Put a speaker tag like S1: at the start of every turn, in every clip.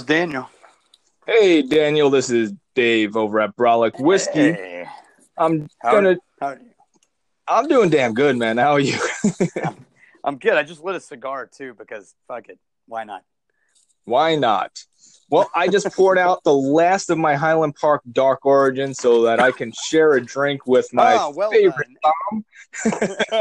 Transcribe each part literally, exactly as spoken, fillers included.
S1: Daniel.
S2: Hey, Daniel, this is Dave over at Brolic Whiskey.
S1: Hey.
S2: I'm
S1: How
S2: gonna.
S1: Are, how are you?
S2: I'm doing damn good, man. How are you?
S1: I'm, I'm good. I just lit a cigar too because fuck it, why not?
S2: Why not? Well, I just poured out the last of my Highland Park Dark Origin so that I can share a drink with my
S1: oh, well
S2: favorite Tom. I'm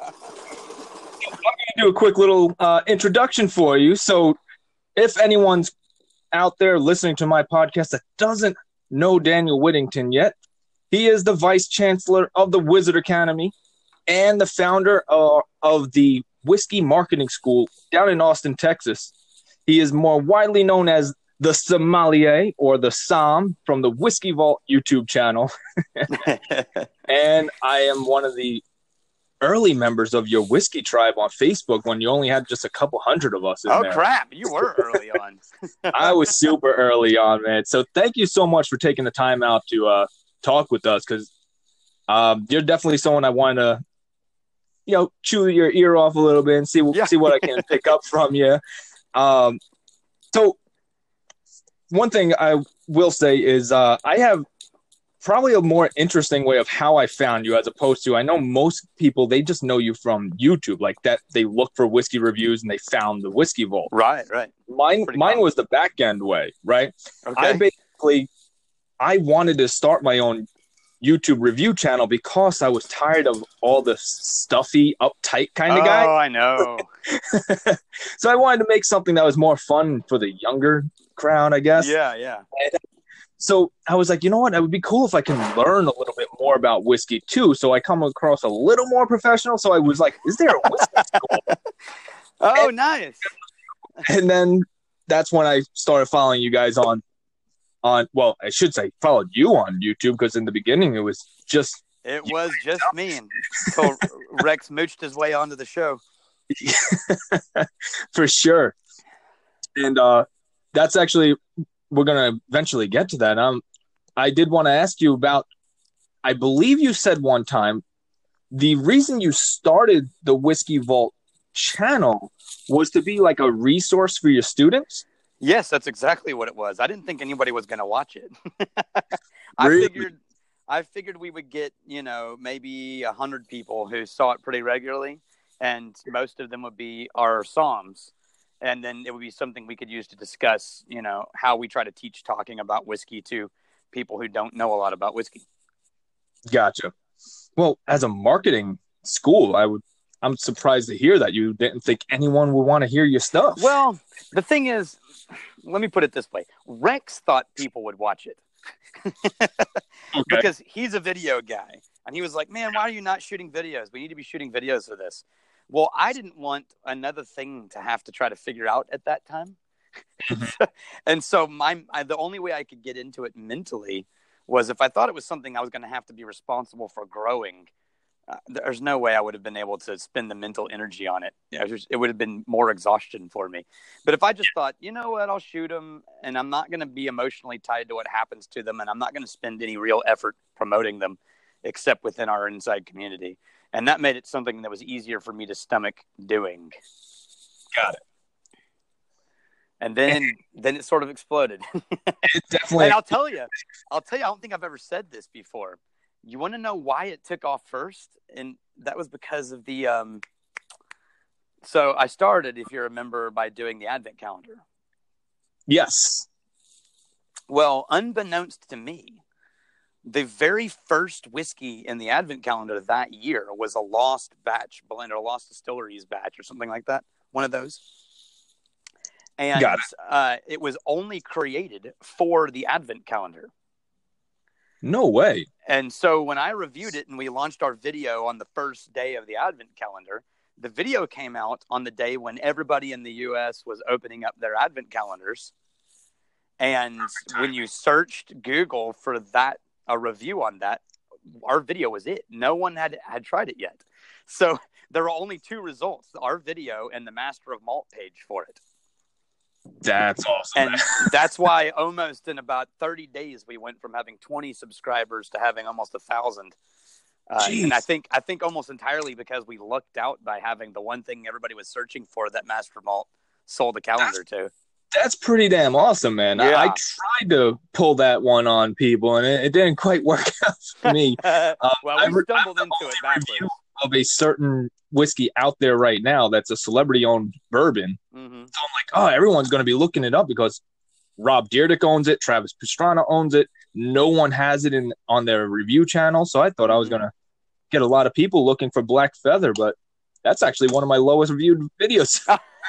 S2: gonna do a quick little uh, introduction for you. So, if anyone's out there listening to my podcast that doesn't know Daniel Whittington yet, he is the Vice Chancellor of the Wizard Academy and the founder uh, of the Whiskey Marketing School down in Austin, Texas. He is more widely known as the Sommelier or the Som from the Whiskey Vault YouTube channel. And I am one of the early members of your whiskey tribe on Facebook when you only had just a couple hundred of us in
S1: oh,
S2: there.
S1: crap. You were early on.
S2: I was super early on, man. So thank you so much for taking the time out to uh, talk with us because um, you're definitely someone I want to, you know, chew your ear off a little bit and see,
S1: yeah.
S2: see what I can pick up from you. Um, so one thing I will say is uh, I have probably a more interesting way of how I found you as opposed to, I know most people, they just know you from YouTube, like that they look for whiskey reviews and they found the Whiskey Vault.
S1: Right, right.
S2: Mine, mine
S1: common.
S2: was the back end way, right?
S1: Okay.
S2: I basically, I wanted to start my own YouTube review channel because I was tired of all the stuffy, uptight kind of
S1: oh,
S2: guy.
S1: Oh, I know.
S2: So I wanted to make something that was more fun for the younger crowd, I guess.
S1: Yeah, yeah.
S2: And so I was like, you know what? It would be cool if I can learn a little bit more about whiskey too. So I come across a little more professional. So I was like, is there a whiskey school?
S1: oh,
S2: and,
S1: nice.
S2: And then that's when I started following you guys on, on, well, I should say followed you on YouTube because in the beginning it was just.
S1: It was just me until Rex mooched his way onto the show.
S2: For sure. And uh, that's actually, we're going to eventually get to that. Um, I did want to ask you about, I believe you said one time, the reason you started the Whiskey Vault channel was to be like a resource for your students?
S1: Yes, that's exactly what it was. I didn't think anybody was going to watch it. I
S2: Really?
S1: figured I figured we would get, you know, maybe a hundred people who saw it pretty regularly, and most of them would be our Psalms. And then it would be something we could use to discuss, you know, how we try to teach talking about whiskey to people who don't know a lot about whiskey.
S2: Gotcha. Well, as a marketing school, I would, I'm surprised to hear that you didn't think anyone would want to hear your stuff.
S1: Well, the thing is, let me put it this way. Rex thought people would watch it.
S2: Okay.
S1: Because he's a video guy. And he was like, man, why are you not shooting videos? We need to be shooting videos for this. Well, I didn't want another thing to have to try to figure out at that time. And so my I, the only way I could get into it mentally was if I thought it was something I was going to have to be responsible for growing. Uh, there's no way I would have been able to spend the mental energy on it. You know, it, just, it would have been more exhaustion for me. But if I just thought, you know what, I'll shoot them, and I'm not going to be emotionally tied to what happens to them, and I'm not going to spend any real effort promoting them except within our inside community. And that made it something that was easier for me to stomach doing.
S2: Got it.
S1: And then then it sort of exploded.
S2: It definitely.
S1: And I'll tell you, I'll tell you, I don't think I've ever said this before. You want to know why it took off first? And that was because of the, um, so I started, if you remember, by doing the Advent calendar.
S2: Yes.
S1: Well, unbeknownst to me, the very first whiskey in the Advent calendar that year was a Lost Batch blend or Lost Distilleries batch or something like that. One of those. And
S2: Got it.
S1: Uh, it was only created for the Advent calendar.
S2: No way.
S1: And so when I reviewed it and we launched our video on the first day of the Advent calendar, the video came out on the day when everybody in the U S was opening up their Advent calendars. And when you searched Google for that, a review on that, our video was it. No one had had tried it yet. So there were only two results, our video and the Master of Malt page for it.
S2: That's awesome.
S1: And that's why almost in about thirty days, we went from having twenty subscribers to having almost a thousand. Uh, and I think I think almost entirely because we lucked out by having the one thing everybody was searching for that Master Malt sold a calendar to.
S2: That's pretty damn awesome, man.
S1: Yeah.
S2: I, I tried to pull that one on people, and it, it didn't quite work out for me. Um,
S1: well,
S2: I
S1: we
S2: re-
S1: stumbled
S2: I'm
S1: into
S2: the
S1: it
S2: only
S1: backwards.
S2: review of a certain whiskey out there right now that's a celebrity-owned bourbon.
S1: Mm-hmm.
S2: So I'm like, oh, everyone's going to be looking it up because Rob Dyrdek owns it, Travis Pastrana owns it. No one has it in on their review channel, so I thought mm-hmm. I was going to get a lot of people looking for Black Feather, but that's actually one of my lowest reviewed videos.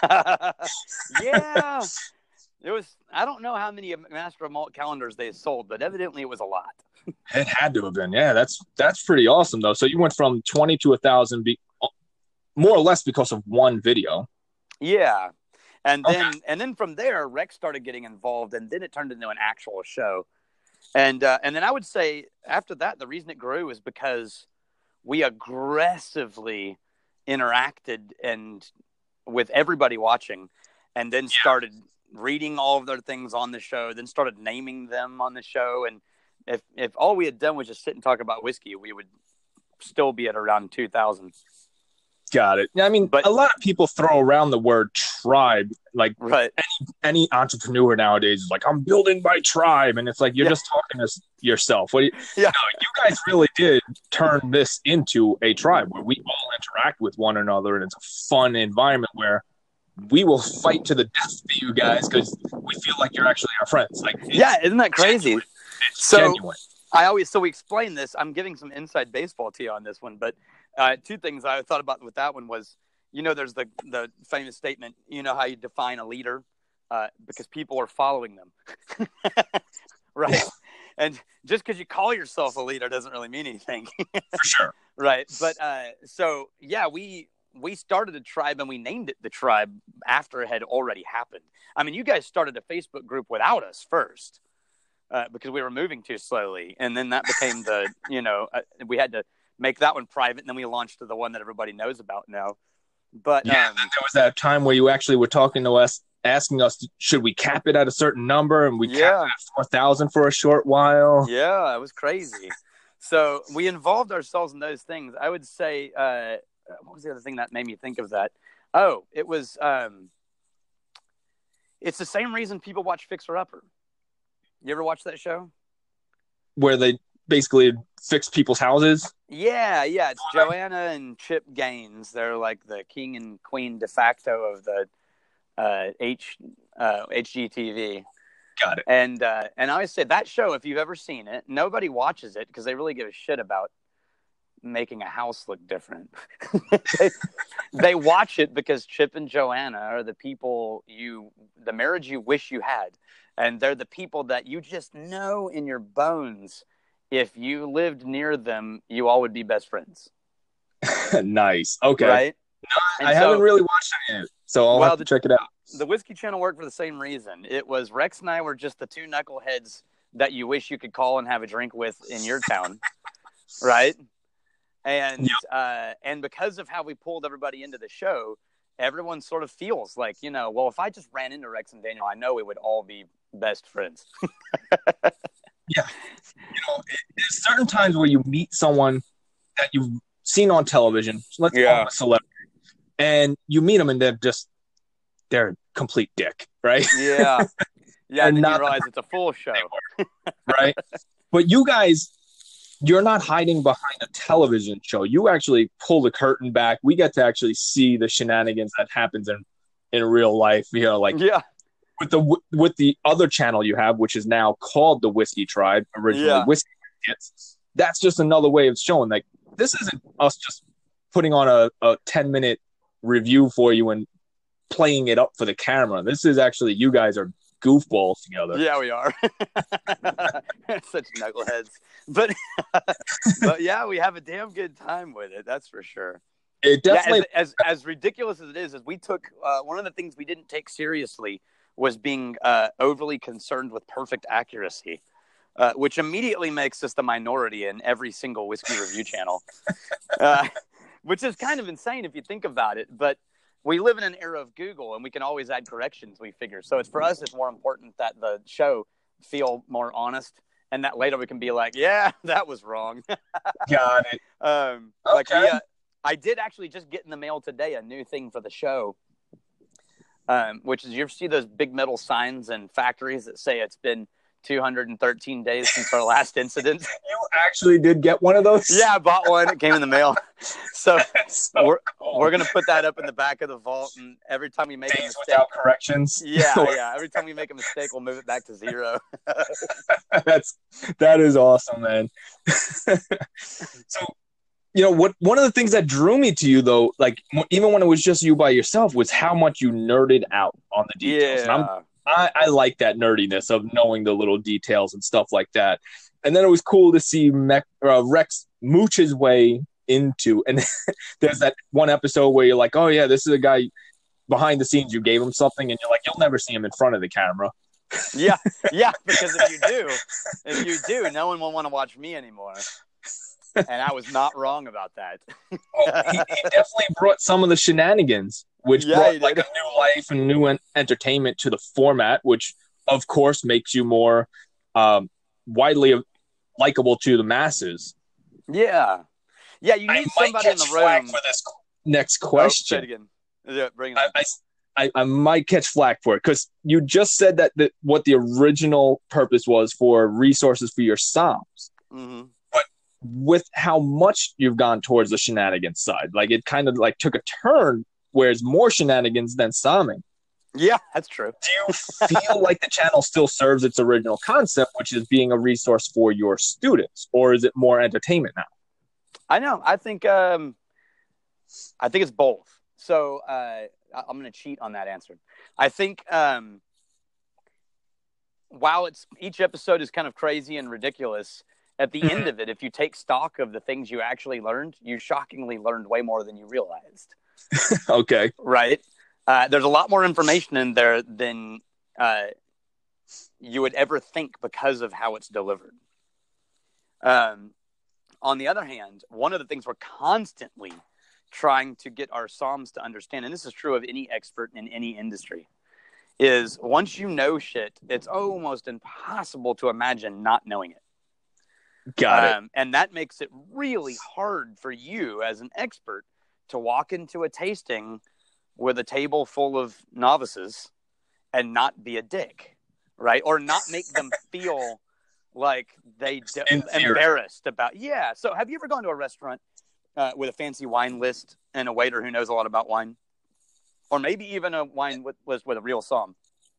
S1: Yeah. It was, I don't know how many Master of Malt calendars they sold, but evidently it was a lot.
S2: It had to have been. Yeah, that's that's pretty awesome, though. So you went from twenty to one thousand, be, more or less because of one video.
S1: Yeah. And then
S2: okay.
S1: and then from there, Rex started getting involved, and then it turned into an actual show. And uh, and then I would say after that, the reason it grew is because we aggressively interacted and with everybody watching, and then started yeah. reading all of their things on the show, then started naming them on the show. And if if all we had done was just sit and talk about whiskey, we would still be at around two thousand.
S2: Got it. I mean, but a lot of people throw around the word tribe, like
S1: right.
S2: any, any entrepreneur nowadays is like, I'm building my tribe. And it's like, you're yeah. just talking to yourself. What do you, yeah. no, you guys really did turn this into a tribe where we all interact with one another. And it's a fun environment where we will fight to the death for you guys because we feel like you're actually our friends. Like,
S1: yeah, isn't that crazy?
S2: Genuine. It's
S1: so
S2: genuine.
S1: I always, so we explain this. I'm giving some inside baseball to you on this one, but Uh, two things I thought about with that one was, you know, there's the, the famous statement, you know how you define a leader? Uh, because people are following them. Right. And just because you call yourself a leader doesn't really mean anything.
S2: For sure.
S1: Right. But uh, so, yeah, we we started a tribe and we named it the tribe after it had already happened. I mean, you guys started a Facebook group without us first uh, because we were moving too slowly. And then that became the, you know, uh, we had to make that one private, and then we launched to the one that everybody knows about now. But
S2: yeah,
S1: um,
S2: then there was that time where you actually were talking to us, asking us, should we cap it at a certain number? And we
S1: yeah.
S2: capped it at four thousand for a short while.
S1: Yeah, it was crazy. So we involved ourselves in those things. I would say, uh, what was the other thing that made me think of that? Oh, it was, um, it's the same reason people watch Fixer Upper. You ever watch that show?
S2: Where they basically fix people's houses?
S1: Yeah, yeah. It's Joanna and Chip Gaines. They're like the king and queen de facto of the uh, H uh, H G T V.
S2: Got it.
S1: And uh, and I always say that show, if you've ever seen it, nobody watches it because they really give a shit about making a house look different. they, they watch it because Chip and Joanna are the people you, the marriage you wish you had. And they're the people that you just know in your bones. If you lived near them, you all would be best friends.
S2: Nice. Okay.
S1: Right?
S2: No, I so, haven't really watched it yet, so I'll well, have to
S1: the,
S2: check it out.
S1: The Whiskey Channel worked for the same reason. It was Rex and I were just the two knuckleheads that you wish you could call and have a drink with in your town. Right? And
S2: yep.
S1: uh, and because of how we pulled everybody into the show, everyone sort of feels like, you know, well, if I just ran into Rex and Daniel, I know we would all be best friends.
S2: Yeah. You know, there's certain times where you meet someone that you've seen on television, let's
S1: yeah.
S2: call them a celebrity, and you meet them and they're just, they're a complete dick, right?
S1: Yeah. Yeah, and then you realize it's a full show.
S2: Right? But you guys, you're not hiding behind a television show. You actually pull the curtain back. We get to actually see the shenanigans that happens in, in real life. You know, like
S1: yeah.
S2: with the with the other channel you have, which is now called the Whiskey Tribe, originally
S1: yeah.
S2: Whiskey Hits. That's just another way of showing like this isn't us just putting on a, a ten minute review for you and playing it up for the camera. This is actually you guys are goofballs together.
S1: Yeah, we are. Such knuckleheads. But but yeah, we have a damn good time with it. That's for sure.
S2: It definitely
S1: yeah, as, as as ridiculous as it is, is we took uh, one of the things we didn't take seriously was being uh, overly concerned with perfect accuracy, uh, which immediately makes us the minority in every single whiskey review channel, uh, which is kind of insane if you think about it. But we live in an era of Google, and we can always add corrections, we figure. So it's for us, it's more important that the show feel more honest, and that later we can be like, yeah, that was wrong.
S2: Got it.
S1: Um,
S2: okay.
S1: Like we, uh, I did actually just get in the mail today a new thing for the show. um, which is you ever see those big metal signs in factories that say it's been two hundred thirteen days since our last incident?
S2: You actually did get one of those?
S1: Yeah, I bought one. It came in the mail. So,
S2: so
S1: we're
S2: cool.
S1: we're gonna put that up in the back of the vault, and every time we make
S2: Days
S1: a mistake,
S2: without corrections.
S1: yeah, yeah, every time we make a mistake, we'll move it back to zero.
S2: That's that is awesome, man. So, you know what? One of the things that drew me to you, though, like even when it was just you by yourself, was how much you nerded out on the details. And I'm,
S1: Yeah,
S2: I, I like that nerdiness of knowing the little details and stuff like that. And then it was cool to see Mech, uh, Rex mooch his way into, and there's that one episode where you're like, oh yeah, this is a guy behind the scenes. You gave him something, and you're like, you'll never see him in front of the camera.
S1: yeah, yeah. Because if you do, if you do, no one will want to watch me anymore. And I was not wrong about that.
S2: Well, he, he definitely brought some of the shenanigans, which
S1: Yeah,
S2: brought
S1: he
S2: like a
S1: did.
S2: new life and new en- entertainment to the format, which of course makes you more um, widely likable to the masses.
S1: Yeah, yeah. You
S2: I
S1: need
S2: might
S1: somebody in
S2: catch
S1: the
S2: flack
S1: room.
S2: for this next
S1: Oh, say it
S2: question.
S1: again. Yeah, bring it
S2: I,
S1: on.
S2: I, I, I might catch flack for it because you just said that the, what the original purpose was for resources for your Psalms.
S1: Mm-hmm.
S2: With how much you've gone towards the shenanigans side, like it kind of like took a turn where it's more shenanigans than psalming.
S1: Yeah, that's true.
S2: Do you feel like the channel still serves its original concept, which is being a resource for your students, or is it more entertainment now?
S1: I know. I think. Um, I think it's both. So uh, I- I'm going to cheat on that answer. I think. Um, while it's each episode is kind of crazy and ridiculous, at the end of it, if you take stock of the things you actually learned, you shockingly learned way more than you realized.
S2: Okay.
S1: Right? Uh, there's a lot more information in there than uh, you would ever think because of how it's delivered. Um, on the other hand, one of the things we're constantly trying to get our Psalms to understand, and this is true of any expert in any industry, is once you know shit, it's almost impossible to imagine not knowing it.
S2: Got
S1: um, And that makes it really hard for you as an expert to walk into a tasting with a table full of novices and not be a dick, right? Or not make them feel like they d- embarrassed about. Yeah. So have you ever gone to a restaurant uh, with a fancy wine list and a waiter who knows a lot about wine? Or maybe even a wine with, with, with a real psalm?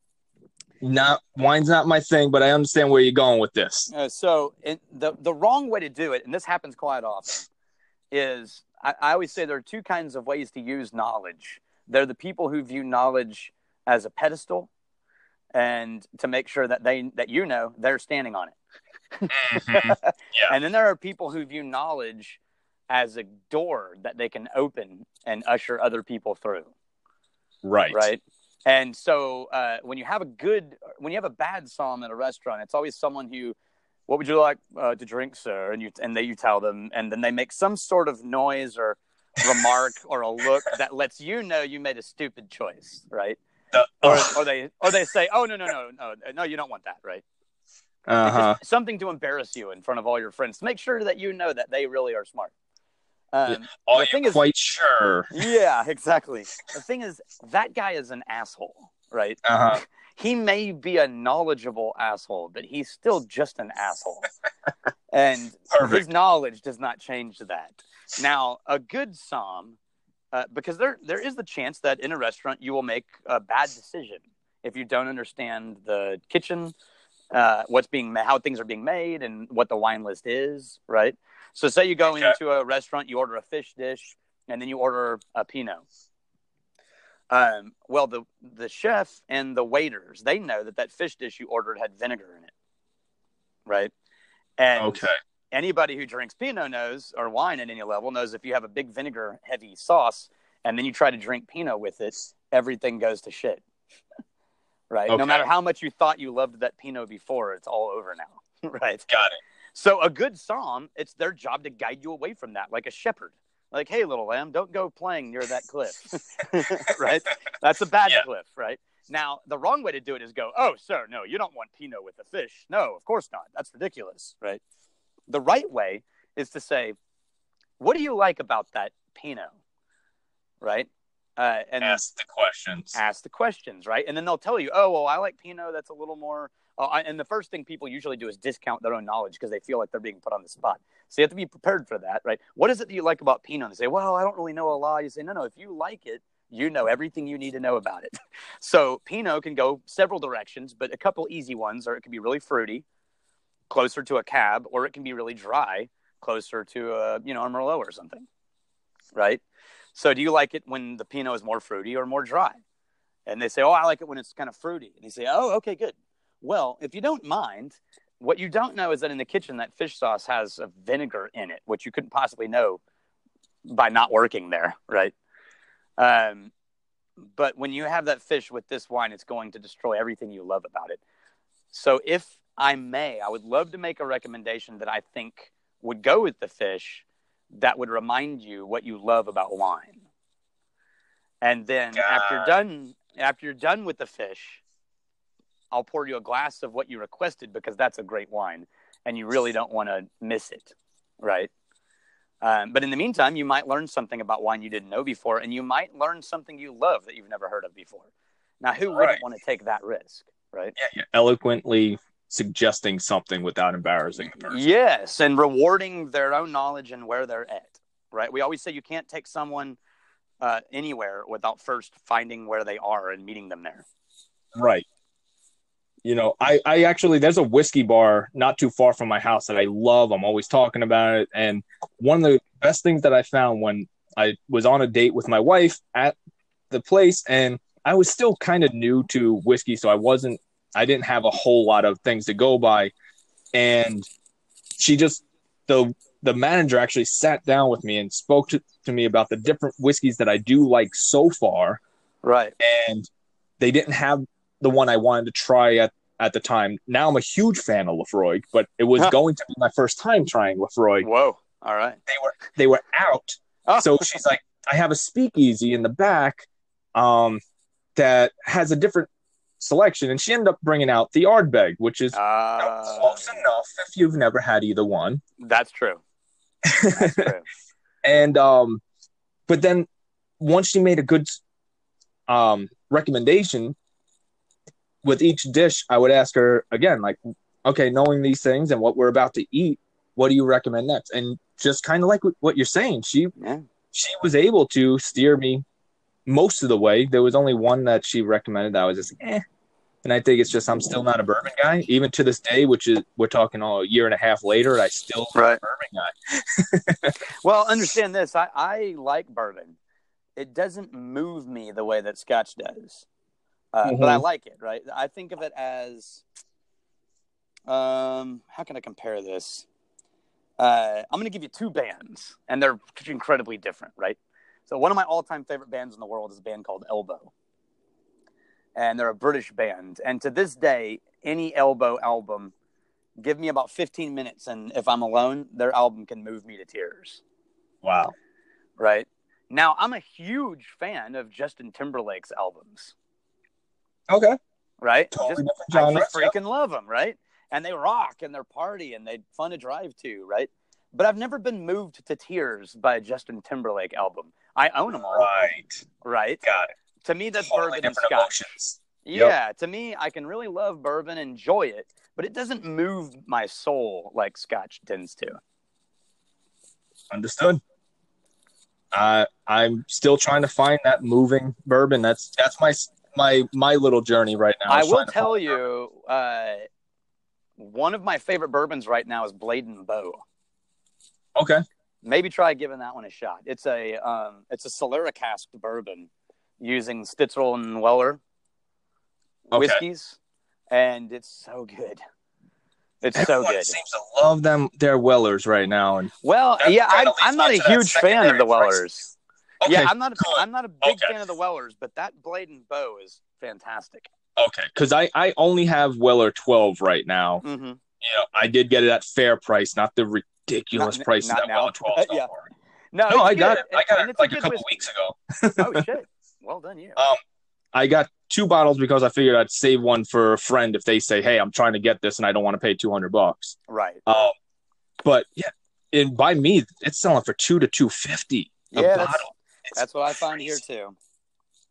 S2: Not wine's not my thing, but I understand where you're going with this.
S1: Uh, so it, the the wrong way to do it, and this happens quite often, is I, I always say there are two kinds of ways to use knowledge. They're the people who view knowledge as a pedestal, and to make sure that they that you know they're standing on it.
S2: Mm-hmm. Yeah.
S1: And then there are people who view knowledge as a door that they can open and usher other people through.
S2: Right.
S1: Right. And so uh, when you have a good, when you have a bad psalm at a restaurant, it's always someone who, what would you like uh, to drink, sir? And you and they you tell them, and then they make some sort of noise or remark or a look that lets you know you made a stupid choice, right?
S2: Uh,
S1: or, or they or they say, oh no no no no no you don't want that, right?
S2: Uh huh.
S1: Something to embarrass you in front of all your friends to make sure that you know that they really are smart. Um,
S2: Are
S1: the thing
S2: you
S1: is,
S2: quite sure?
S1: Yeah, exactly. The thing is, that guy is an asshole, right?
S2: Uh huh.
S1: He may be a knowledgeable asshole, but he's still just an asshole. And
S2: Perfect.
S1: his knowledge does not change that. Now, a good psalm, uh, because there there is the chance that in a restaurant you will make a bad decision if you don't understand the kitchen, uh, what's being ma- how things are being made, and what the wine list is, right? So say you go
S2: Okay.
S1: into a restaurant, you order a fish dish, and then you order a Pinot. Um, well, the the chef and the waiters, they know that that fish dish you ordered had vinegar in it, right? And
S2: Okay.
S1: anybody who drinks Pinot knows, or wine at any level, knows if you have a big vinegar-heavy sauce and then you try to drink Pinot with it, everything goes to shit, right?
S2: Okay.
S1: No matter how much you thought you loved that Pinot before, it's all over now, right?
S2: Got it.
S1: So a good psalm, it's their job to guide you away from that, like a shepherd. Like, hey, little lamb, don't go playing near that cliff, right? That's a bad
S2: Yeah.
S1: cliff, right? Now, the wrong way to do it is go, oh, sir, no, you don't want Pinot with the fish. No, of course not. That's ridiculous, right? The right way is to say, what do you like about that Pinot, right? Uh, and
S2: ask the questions.
S1: Ask the questions, right? And then they'll tell you, oh, well, I like Pinot that's a little more. Oh, I, and the first thing people usually do is discount their own knowledge because they feel like they're being put on the spot. So you have to be prepared for that, right? What is it that you like about Pinot? And they say, well, I don't really know a lot. You say, no, no, if you like it, you know everything you need to know about it. So Pinot can go several directions, but a couple easy ones are it can be really fruity, closer to a Cab, or it can be really dry, closer to a, you know, a Merlot or something, right? So do you like it when the Pinot is more fruity or more dry? And they say, oh, I like it when it's kind of fruity. And you say, oh, okay, good. Well, if you don't mind, what you don't know is that in the kitchen, that fish sauce has a vinegar in it, which you couldn't possibly know by not working there, right? Um, but when you have that fish with this wine, it's going to destroy everything you love about it. So if I may, I would love to make a recommendation that I think would go with the fish that would remind you what you love about wine. And then God. after you're done, after you're done with the fish, I'll pour you a glass of what you requested because that's a great wine and you really don't want to miss it, right? Um, but in the meantime, you might learn something about wine you didn't know before, and you might learn something you love that you've never heard of before. Now, who right. wouldn't want to take that risk, right?
S2: Yeah, you're eloquently suggesting something without embarrassing the person.
S1: Yes, and rewarding their own knowledge and where they're at, right? We always say you can't take someone uh, anywhere without first finding where they are and meeting them there.
S2: Right. You know, I, I actually, there's a whiskey bar not too far from my house that I love. I'm always talking about it. And one of the best things that I found when I was on a date with my wife at the place, and I was still kind of new to whiskey, so I wasn't, I didn't have a whole lot of things to go by. And she just, the the manager actually sat down with me and spoke to, to me about the different whiskeys that I do like so far.
S1: Right.
S2: And they didn't have the one I wanted to try at, at the time. Now I'm a huge fan of Laphroaig, but it was huh. going to be my first time trying Laphroaig.
S1: Whoa. All right.
S2: They were they were out. Oh. So she's like, I have a speakeasy in the back um, that has a different selection. And she ended up bringing out the Ardbeg, which is uh, you know, close enough if you've never had either one.
S1: That's true. That's true.
S2: And, um, but then once she made a good um, recommendation, with each dish, I would ask her again, like, okay, knowing these things and what we're about to eat, what do you recommend next? And just kind of like what you're saying, she
S1: yeah.
S2: she was able to steer me most of the way. There was only one that she recommended that I was just eh. And I think it's just I'm still not a bourbon guy. Even to this day, which is we're talking all a year and a half later, I still
S1: right.
S2: am a bourbon guy.
S1: Well, understand this. I, I like bourbon. It doesn't move me the way that Scotch does. Uh, mm-hmm. But I like it, right? I think of it as, um, how can I compare this? Uh, I'm going to give you two bands, and they're incredibly different, right? So one of my all-time favorite bands in the world is a band called Elbow. And they're a British band. And to this day, any Elbow album, give me about fifteen minutes, and if I'm alone, their album can move me to tears.
S2: Wow.
S1: Right? Now, I'm a huge fan of Justin Timberlake's albums.
S2: Okay.
S1: Right?
S2: Totally
S1: just,
S2: different
S1: I just freaking yeah. love them, right? And they rock and they're party and they're fun to drive to, right? But I've never been moved to tears by a Justin Timberlake album. I own them all.
S2: Right.
S1: Right?
S2: Got it.
S1: To me, that's
S2: totally
S1: bourbon and
S2: Scotch.
S1: Emotions.
S2: Yep.
S1: Yeah. To me, I can really love bourbon, enjoy it, but it doesn't move my soul like Scotch tends to.
S2: Understood. Uh, I'm still trying to find that moving bourbon. That's that's my... My my little journey right now.
S1: I will tell you, uh, one of my favorite bourbons right now is Blade and Bow.
S2: Okay.
S1: Maybe try giving that one a shot. It's a um, it's a Solera casked bourbon using Stitzel and Weller whiskeys, okay. And it's so good. It's
S2: Everyone
S1: so good.
S2: Seems to love them their Wellers right now, and
S1: well, yeah, I, I'm not a huge fan of the Wellers.
S2: Prices. Okay,
S1: yeah, I'm not. A,
S2: good.
S1: I'm not a big
S2: okay.
S1: fan of the Wellers, but that Blade and Bow is fantastic.
S2: Okay, because I, I only have Weller twelve right now.
S1: Mm-hmm.
S2: You know, I did get it at fair price, not the ridiculous
S1: not,
S2: price
S1: not
S2: that
S1: now.
S2: Weller twelve.
S1: yeah. No,
S2: no, I
S1: good.
S2: got it. I got
S1: and
S2: it like a, a couple
S1: whiskey.
S2: weeks ago.
S1: Oh shit! Well done, you.
S2: Um, I got two bottles because I figured I'd save one for a friend if they say, "Hey, I'm trying to get this and I don't want to pay two hundred bucks."
S1: Right.
S2: Um, but yeah, and by me, it's selling for two to two fifty.
S1: Yeah,
S2: bottle.
S1: That's what I find
S2: crazy.
S1: here too.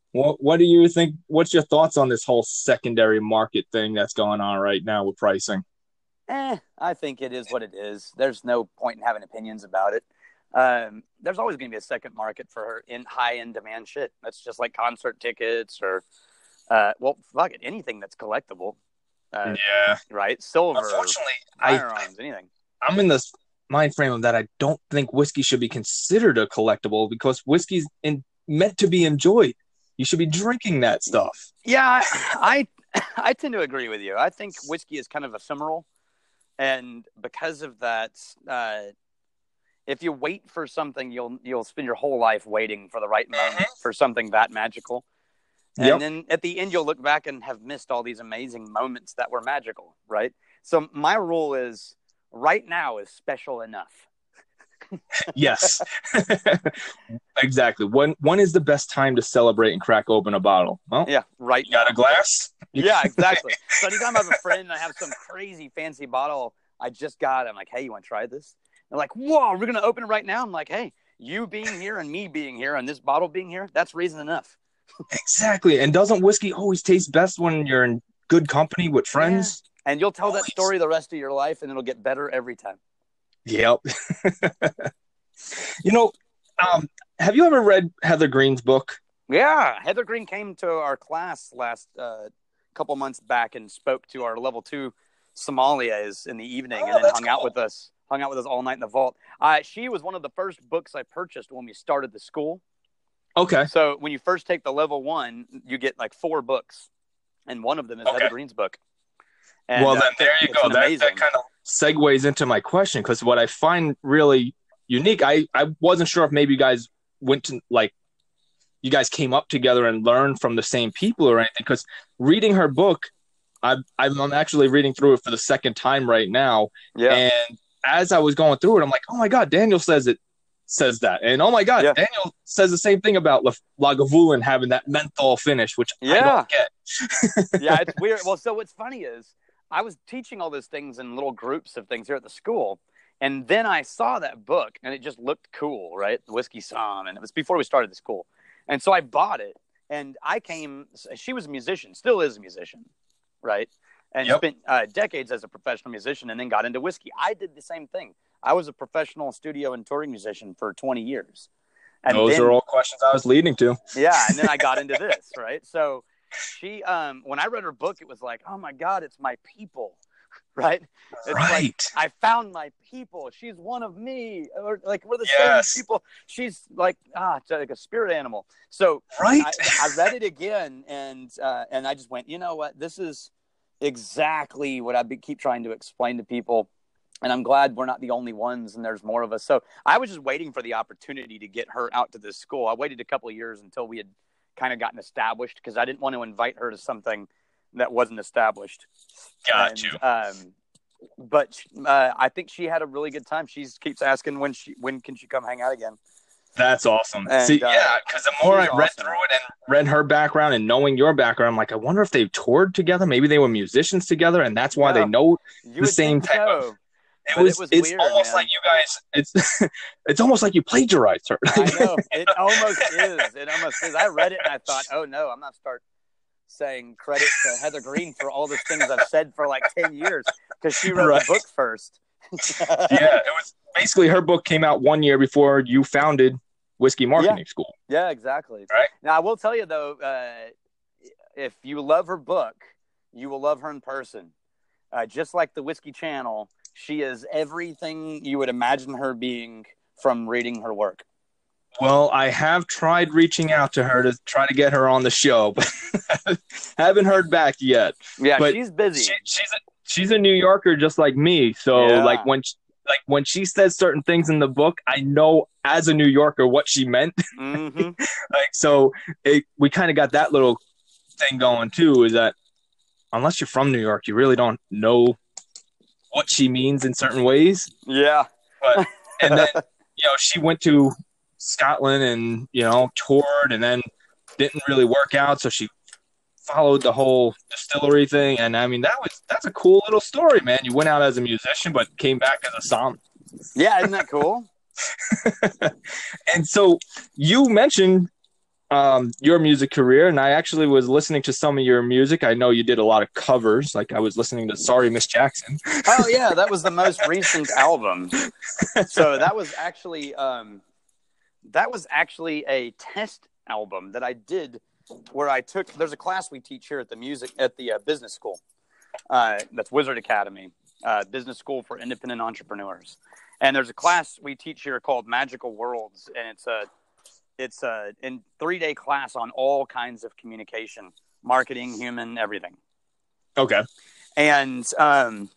S2: What What do you think? What's your thoughts on this whole secondary market thing that's going on right now with pricing?
S1: Eh, I think it is what it is. There's no point in having opinions about it. Um, there's always going to be a second market for in high end demand shit. That's just like concert tickets or, uh, well, fuck it, anything that's collectible. Uh,
S2: Yeah.
S1: Right? Silver,
S2: Unfortunately, I,
S1: firearms, anything.
S2: I'm in this mind frame of that. I don't think whiskey should be considered a collectible because whiskey's in, meant to be enjoyed. You should be drinking that stuff.
S1: Yeah, I, I, I tend to agree with you. I think whiskey is kind of ephemeral. And because of that, uh, if you wait for something, you'll you'll spend your whole life waiting for the right moment for something that magical. And yep. then at the end, you'll look back and have missed all these amazing moments that were magical, right? So my rule is right now is special enough.
S2: Yes, exactly. When when is the best time to celebrate and crack open a bottle? Well,
S1: yeah, right.
S2: You got
S1: now.
S2: a glass?
S1: Yeah, exactly. So anytime I have a friend and I have some crazy fancy bottle I just got, I'm like, hey, you want to try this? They're like, whoa, we're gonna open it right now. I'm like, hey, you being here and me being here and this bottle being here, that's reason enough.
S2: Exactly. And doesn't whiskey always taste best when you're in good company with friends?
S1: Yeah. And you'll tell
S2: always.
S1: that story the rest of your life, and it'll get better every time.
S2: Yep. You know, um, have you ever read Heather Green's book?
S1: Yeah, Heather Green came to our class last uh, couple months back and spoke to our level two sommeliers in the evening, oh, and then hung cool. out with us, hung out with us all night in the vault. Uh, she was one of the first books I purchased when we started the school.
S2: Okay.
S1: So when you first take the level one, you get like four books, and one of them is okay. Heather Green's book. And,
S2: well, then
S1: uh,
S2: there you go. That, that kind of segues into my question, because what I find really unique, I, I wasn't sure if maybe you guys went to, like, you guys came up together and learned from the same people or anything, because reading her book, I'm, I'm actually reading through it for the second time right now.
S1: Yeah.
S2: And as I was going through it, I'm like, oh my God, Daniel says it, says that. And oh my God, yeah. Daniel says the same thing about La- Lagavulin having that menthol finish, which yeah. I don't get.
S1: Yeah, it's weird. Well, so what's funny is I was teaching all those things in little groups of things here at the school. And then I saw that book and it just looked cool, right? The Whiskey Somm. And it was before we started the school. And so I bought it, and I came, she was a musician, still is a musician, right? And yep. spent uh, decades as a professional musician and then got into whiskey. I did the same thing. I was a professional studio and touring musician for twenty years. And
S2: those
S1: then,
S2: are all questions I was leading to.
S1: Yeah, and then I got into this, right? So she, um, when I read her book, it was like, oh my God, it's my people, right? It's
S2: right.
S1: Like, I found my people. She's one of me. Or like we're the
S2: yes.
S1: same people. She's like ah, it's like a spirit animal. So
S2: right.
S1: I, I read it again, and uh, and I just went, you know what? This is exactly what I be, keep trying to explain to people. And I'm glad we're not the only ones, and there's more of us. So I was just waiting for the opportunity to get her out to this school. I waited a couple of years until we had kind of gotten established, because I didn't want to invite her to something that wasn't established.
S2: Got
S1: and,
S2: you.
S1: Um, but uh, I think she had a really good time. She keeps asking when she when can she come hang out again.
S2: That's awesome.
S1: And,
S2: See,
S1: uh,
S2: yeah, because the more I read
S1: awesome.
S2: through it and read her background and knowing your background, I'm like, I wonder if they toured together. Maybe they were musicians together, and that's why
S1: yeah.
S2: they know
S1: you
S2: the same type
S1: so.
S2: of. It was, it was. It's
S1: weird,
S2: almost
S1: man.
S2: like you guys. It's. It's almost like you plagiarized her.
S1: I know. It almost is. It almost is. I read it and I thought, oh no, I'm not start saying credit to Heather Green for all the things I've said for like ten years, because she wrote
S2: right.
S1: the book first.
S2: Yeah, it was basically her book came out one year before you founded Whiskey Marketing
S1: yeah.
S2: School.
S1: Yeah, exactly.
S2: Right.
S1: Now I will tell you though, uh, if you love her book, you will love her in person. Uh, just like the Whiskey Channel, she is everything you would imagine her being from reading her work.
S2: Well, I have tried reaching out to her to try to get her on the show, but haven't heard back yet.
S1: Yeah,
S2: but
S1: she's busy.
S2: She, she's a, she's a New Yorker just like me, so
S1: yeah.
S2: like when she, like when she says certain things in the book, I know as a New Yorker what she meant.
S1: Mm-hmm.
S2: Like so, it, we kind of got that little thing going too. Is that unless you're from New York, you really don't know what she means in certain ways.
S1: Yeah.
S2: But and then you know she went to Scotland and you know toured and then didn't really work out, so she followed the whole distillery thing. And I mean that was that's a cool little story, man. You went out as a musician but came back as a somm.
S1: Yeah, isn't that cool?
S2: And so you mentioned um, your music career, and I actually was listening to some of your music. I know you did a lot of covers. Like I was listening to "Sorry Miss Jackson."
S1: Oh yeah, that was the most recent album. So that was actually um, that was actually a test album that I did, where I took. There's a class we teach here at the music at the uh, business school. Uh, that's Wizard Academy, uh, business school for independent entrepreneurs. And there's a class we teach here called Magical Worlds, and it's a It's a in three day class on all kinds of communication, marketing, human, everything.
S2: Okay.
S1: And um,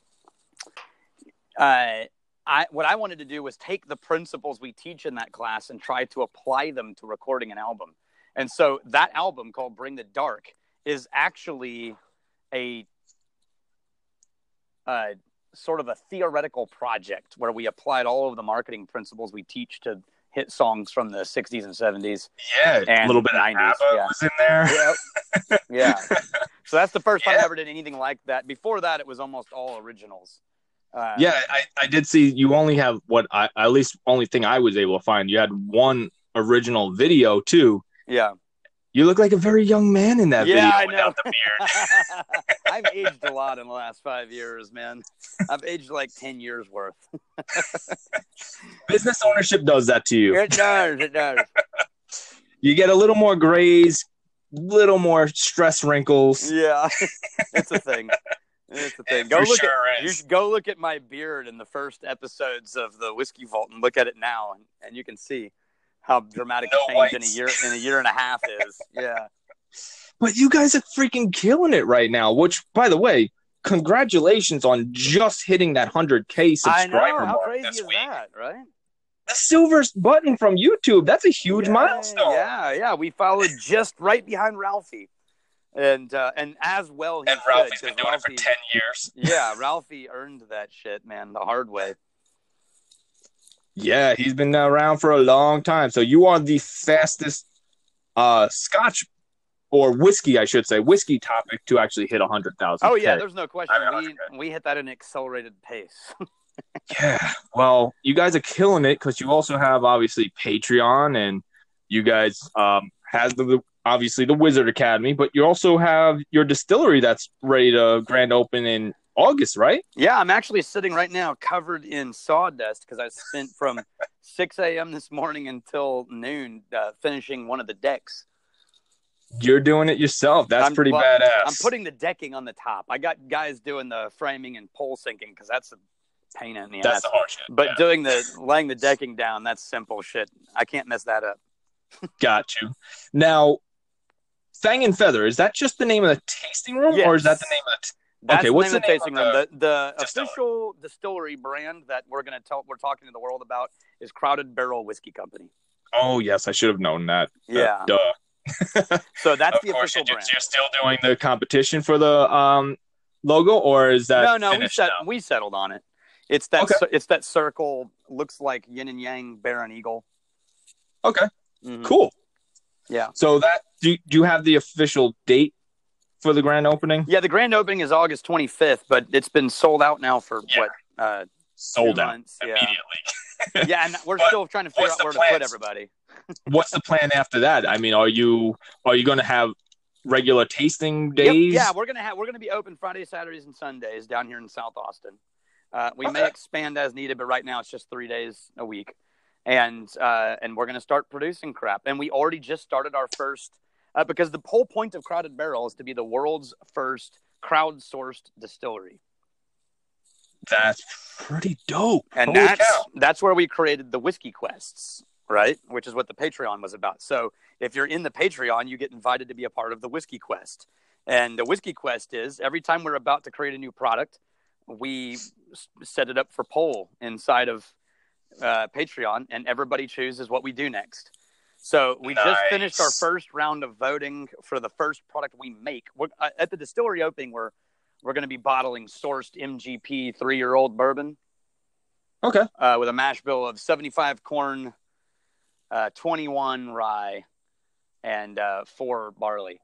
S1: uh, I what I wanted to do was take the principles we teach in that class and try to apply them to recording an album. And so that album called Bring the Dark is actually a uh, sort of a theoretical project where we applied all of the marketing principles we teach to hit songs from the sixties and seventies.
S2: Yeah,
S1: and
S2: a little bit
S1: nineties,
S2: of ABBA
S1: yeah.
S2: was in there.
S1: Yep. Yeah. So that's the first time
S2: Yeah.
S1: I ever did anything like that. Before that, it was almost all originals. Uh,
S2: Yeah, I, I did see you only have what I at least only thing I was able to find. You had one original video too.
S1: Yeah.
S2: You look like a very young man in that
S1: Yeah, I
S2: video
S1: know.
S2: without the beard.
S1: I've aged a lot in the last five years, man. I've aged like ten years worth.
S2: Business ownership does that to you.
S1: It does. It does.
S2: You get a little more grays, little more stress wrinkles.
S1: Yeah. It's a thing. It's a thing.
S2: It
S1: Go
S2: for
S1: look
S2: sure
S1: at
S2: is.
S1: you should go look at my beard in the first episodes of the Whiskey Vault and look at it now, and, and you can see how dramatic
S2: No
S1: a change
S2: whites.
S1: in a year in a year and a half is. Yeah.
S2: But you guys are freaking killing it right now, which, by the way, congratulations on just hitting that one hundred K
S1: I
S2: subscriber
S1: know. How
S2: mark
S1: crazy
S2: this
S1: is
S2: week.
S1: that, right?
S2: The silver button from YouTube, that's a huge
S1: yeah,
S2: milestone.
S1: Yeah, yeah. We followed just right behind Ralphie. And uh, and as well he
S2: And
S1: should,
S2: Ralphie's been
S1: 'cause
S2: doing
S1: Ralphie,
S2: it for ten years.
S1: Yeah, Ralphie earned that shit, man, the hard way.
S2: Yeah, he's been around for a long time. So you are the fastest uh, Scotch or whiskey, I should say, whiskey topic to actually hit one hundred thousand.
S1: Oh, yeah, there's no question.
S2: I mean,
S1: we, we hit that at an accelerated pace.
S2: Yeah, well, you guys are killing it because you also have obviously Patreon, and you guys um, have the obviously the Wizard Academy, but you also have your distillery that's ready to grand open in August, right?
S1: Yeah, I'm actually sitting right now covered in sawdust because I spent from six a.m. this morning until noon uh, finishing one of the decks.
S2: You're doing it yourself. That's
S1: I'm,
S2: pretty
S1: well,
S2: badass.
S1: I'm putting the decking on the top. I got guys doing the framing and pole sinking because that's a pain in the
S2: That's
S1: ass.
S2: the hard shit.
S1: But
S2: yeah.
S1: doing the laying the decking down, that's simple shit. I can't mess that up.
S2: Got you. Now, Fang and Feather, is that just the name of the tasting room,
S1: Yes.
S2: or is that the name of the? T-
S1: That's
S2: okay,
S1: the
S2: what's
S1: name
S2: the
S1: of the
S2: name
S1: tasting
S2: of
S1: room. The, the
S2: distillery?
S1: official distillery brand that we're gonna tell we're talking to the world about is Crowded Barrel Whiskey Company.
S2: Oh yes, I should have known that.
S1: Yeah.
S2: Uh, duh.
S1: So that's
S2: Of
S1: the
S2: course,
S1: official
S2: you're,
S1: brand.
S2: you're still doing the competition for the um logo, or is that
S1: No, no, we
S2: finished
S1: set,
S2: now?
S1: we settled on it. It's that
S2: Okay.
S1: cir- it's that circle, looks like yin and yang, bear and eagle.
S2: Okay,
S1: Mhm.
S2: cool.
S1: Yeah.
S2: So that do, do you have the official date for the grand opening?
S1: Yeah, the grand opening is August twenty-fifth, but it's been sold out now for
S2: Yeah.
S1: what? Uh,
S2: Sold
S1: two
S2: out
S1: months, yeah.
S2: immediately.
S1: yeah, and we're
S2: But
S1: still trying to figure
S2: what's
S1: out
S2: the
S1: where to put
S2: plans?
S1: everybody.
S2: What's the plan after that? I mean, are you are you going to have regular tasting
S1: Yep,
S2: days?
S1: yeah, we're gonna have we're gonna be open Fridays, Saturdays, and Sundays down here in South Austin. Uh, we may
S2: Okay.
S1: expand as needed, but right now it's just three days a week, and uh, and we're gonna start producing crap. And we already just started our first uh, because the whole point of Crowded Barrel is to be the world's first crowd-sourced distillery,
S2: That's pretty dope.
S1: and
S2: Holy
S1: that's
S2: cow.
S1: that's where we created the Whiskey Quests, right? Which is what the Patreon was about. So if you're in the Patreon, you get invited to be a part of the Whiskey Quest. And the Whiskey Quest is every time we're about to create a new product, we s- set it up for poll inside of uh, Patreon, and everybody chooses what we do next. So we just finished our
S2: Nice.
S1: first round of voting for the first product we make. We're, uh, at the distillery opening, we're we're going to be bottling sourced M G P three-year-old bourbon
S2: Okay.
S1: uh, with a mash bill of seventy-five corn, uh, twenty-one rye, and uh, four barley.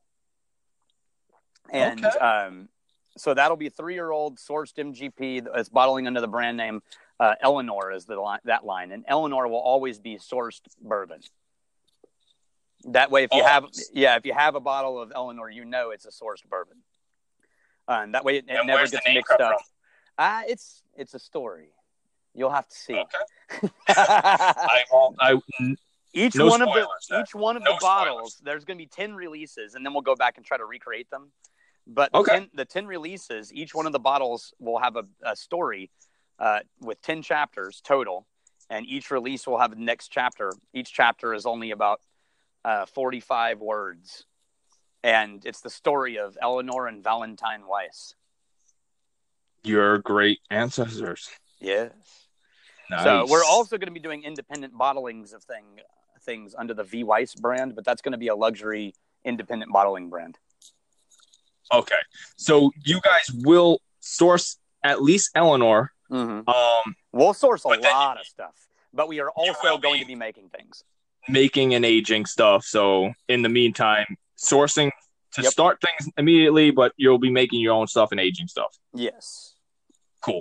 S1: And
S2: Okay.
S1: um, so that'll be three-year-old sourced M G P. It's bottling under the brand name uh, Eleanor is the line, that line. And Eleanor will always be sourced bourbon. That way, if you
S2: Always.
S1: have yeah, if you have a bottle of Eleanor, you know it's a sourced bourbon. Uh, and that way, it, it never gets mixed up. Ah, uh, it's it's a story. You'll have to see.
S2: Okay. I won't. I.
S1: Each
S2: no
S1: one of
S2: spoilers,
S1: the
S2: then.
S1: each one of
S2: no
S1: the bottles,
S2: spoilers.
S1: there's going to be ten releases, and then we'll go back and try to recreate them. But the,
S2: Okay.
S1: ten, the ten releases, each one of the bottles will have a, a story uh, with ten chapters total, and each release will have the next chapter. Each chapter is only about uh, forty-five words, and it's the story of Eleanor and Valentine Weiss.
S2: Your great ancestors.
S1: Yes.
S2: Nice.
S1: So we're also going to be doing independent bottlings of thing things under the V Weiss brand, but that's going to be a luxury independent bottling brand.
S2: Okay, so you guys will source at least Eleanor.
S1: Mm-hmm.
S2: Um,
S1: we'll source a
S2: but then
S1: lot
S2: you-
S1: of stuff, but we are also
S2: will
S1: going
S2: be-
S1: to be making things.
S2: making and aging stuff. So in the meantime, sourcing to
S1: Yep.
S2: start things immediately, but you'll be making your own stuff and aging stuff.
S1: Yes.
S2: Cool.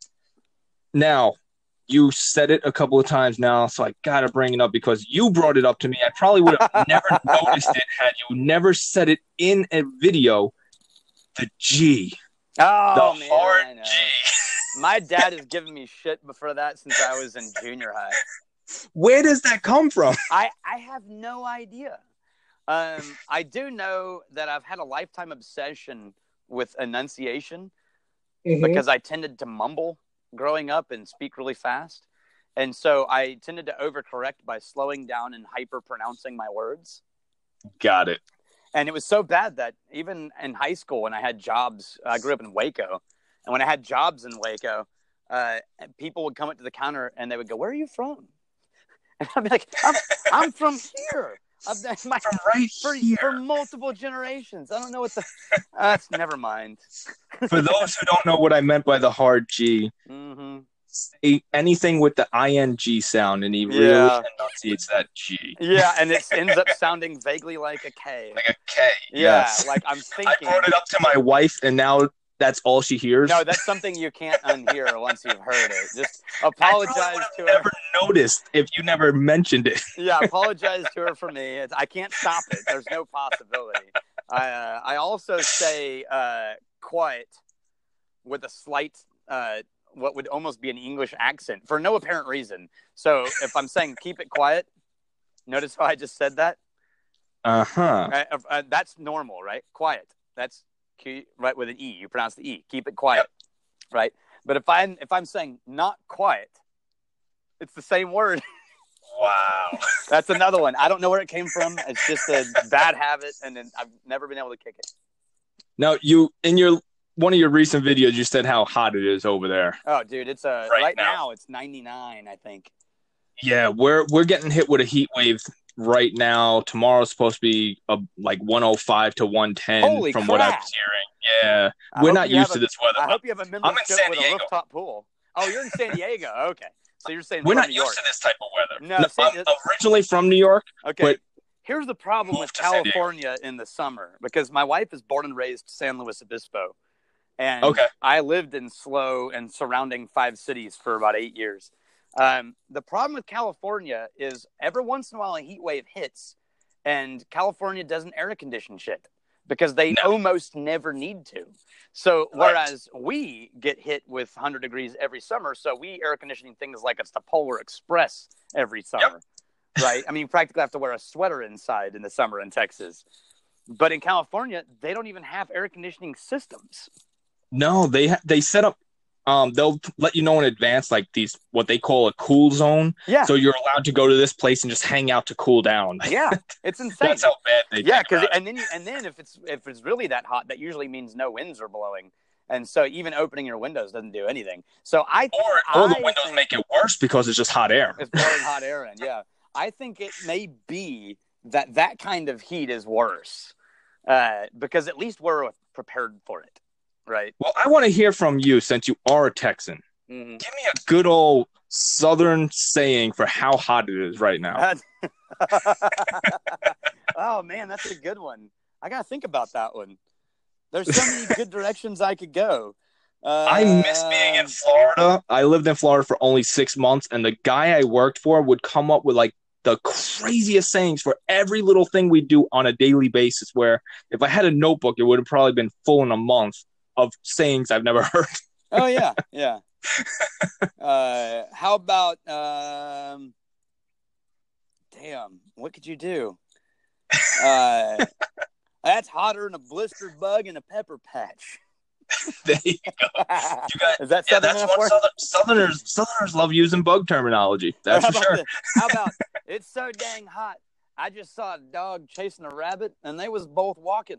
S2: Now, you said it a couple of times now, so I gotta bring it up because you brought it up to me. I probably would have never noticed it had you never said it in a video. The G.
S1: Oh,
S2: the
S1: man.
S2: hard
S1: I know.
S2: G.
S1: My dad has given me shit for that since I was in junior high.
S2: Where does that come from?
S1: I, I have no idea. Um, I do know that I've had a lifetime obsession with enunciation because I tended to mumble growing up and speak really fast. And so I tended to overcorrect by slowing down and hyper pronouncing my words.
S2: Got it.
S1: And it was so bad that even in high school, when I had jobs, I grew up in Waco. And when I had jobs in Waco, uh, people would come up to the counter and they would go, "Where are you from?" And I'd be like, I'm, I'm from here. I've, my,
S2: From right
S1: for,
S2: here.
S1: for multiple generations. I don't know what the... Uh, never mind.
S2: For those who don't know what I meant by the hard G,
S1: Mm-hmm.
S2: say anything with the ing sound, and he
S1: Yeah.
S2: really enunciates that G.
S1: Yeah, and it ends up sounding vaguely like a K.
S2: Like a K.
S1: Yeah,
S2: Yes.
S1: like I'm
S2: I
S1: thinking...
S2: brought it up to my wife, and now that's all she hears.
S1: No, that's something you can't unhear once you've heard it. Just
S2: I
S1: apologize
S2: probably
S1: to
S2: would have
S1: her.
S2: never noticed if you never mentioned it.
S1: Yeah, apologize to her for me. It's, I can't stop it. There's no possibility. I uh, I also say uh, quiet with a slight, uh, what would almost be an English accent for no apparent reason. So if I'm saying keep it quiet, notice how I just said that?
S2: Uh-huh.
S1: Uh, uh, that's normal, right? Quiet. That's key, right with an E. You pronounce the E. Keep it quiet,
S2: Yep.
S1: right? But if I'm if I'm saying not quiet, it's the same word.
S2: Wow.
S1: That's another one. I don't know where it came from. It's just a bad habit, and then I've never been able to kick it.
S2: Now, you in your one of your recent videos, you said how hot it is over there.
S1: Oh, dude, it's a
S2: Right
S1: right,
S2: now.
S1: now. It's ninety-nine, I think.
S2: Yeah, we're we're getting hit with a heat wave right now. Tomorrow's supposed to be a, like one oh five to one ten
S1: Holy
S2: from what I
S1: crap.
S2: was hearing. Yeah,
S1: I
S2: we're
S1: hope
S2: not
S1: you
S2: used
S1: have
S2: to
S1: a-
S2: this weather.
S1: I hope you have a membership
S2: San
S1: with a
S2: Diego.
S1: rooftop pool. Oh, you're in San Diego. Okay, so you're saying
S2: We're
S1: from
S2: not
S1: New
S2: used
S1: York.
S2: to this type of weather.
S1: No,
S2: No,
S1: San-
S2: I'm originally from New York.
S1: Okay.
S2: But
S1: Here's the problem
S2: moved
S1: with
S2: to San Diego.
S1: California in the summer, because my wife is born and raised San Luis Obispo. And
S2: Okay.
S1: I lived in SLO and surrounding five cities for about eight years. Um, the problem with California is every once in a while a heat wave hits, and California doesn't air condition shit because they
S2: No.
S1: almost never need to. So
S2: Right.
S1: whereas we get hit with one hundred degrees every summer, so we air conditioning things like it's the Polar Express every summer. Right? I mean, you practically have to wear a sweater inside in the summer in Texas. But in California, they don't even have air conditioning systems.
S2: no, they ha- they set up. Um, they'll let you know in advance, like these what they call a cool zone.
S1: Yeah.
S2: So you're allowed to go to this place and just hang out to cool down.
S1: Yeah. It's insane.
S2: That's how bad they.
S1: Yeah,
S2: think
S1: because
S2: about it.
S1: and then and then if it's if it's really that hot, that usually means no winds are blowing, and so even opening your windows doesn't do anything. So I
S2: or or the
S1: I
S2: windows
S1: think
S2: make it worse because it's just hot air.
S1: it's blowing hot air in. Yeah, I think it may be that that kind of heat is worse uh, because at least we're prepared for it, right?
S2: Well, I want to hear from you since you are a Texan.
S1: Mm-hmm.
S2: Give me a good old Southern saying for how hot it is right now.
S1: Oh man, that's a good one. I gotta think about that one. There's so many good directions I could go. Uh,
S2: I miss being in Florida. I lived in Florida for only six months, and the guy I worked for would come up with like the craziest sayings for every little thing we do on a daily basis, where if I had a notebook, it would have probably been full in a month of sayings I've never heard.
S1: Oh, yeah, yeah. uh, how about, um, damn, what could you do? Uh, that's hotter than a blistered bug in a pepper patch.
S2: There you go. You got,
S1: Is that
S2: yeah,
S1: Southern
S2: that's what Southern, Southerners Southerners love using bug terminology. That's
S1: how
S2: for
S1: about
S2: sure.
S1: this? How about, it's so dang hot, I just saw a dog chasing a rabbit, and they was both walking.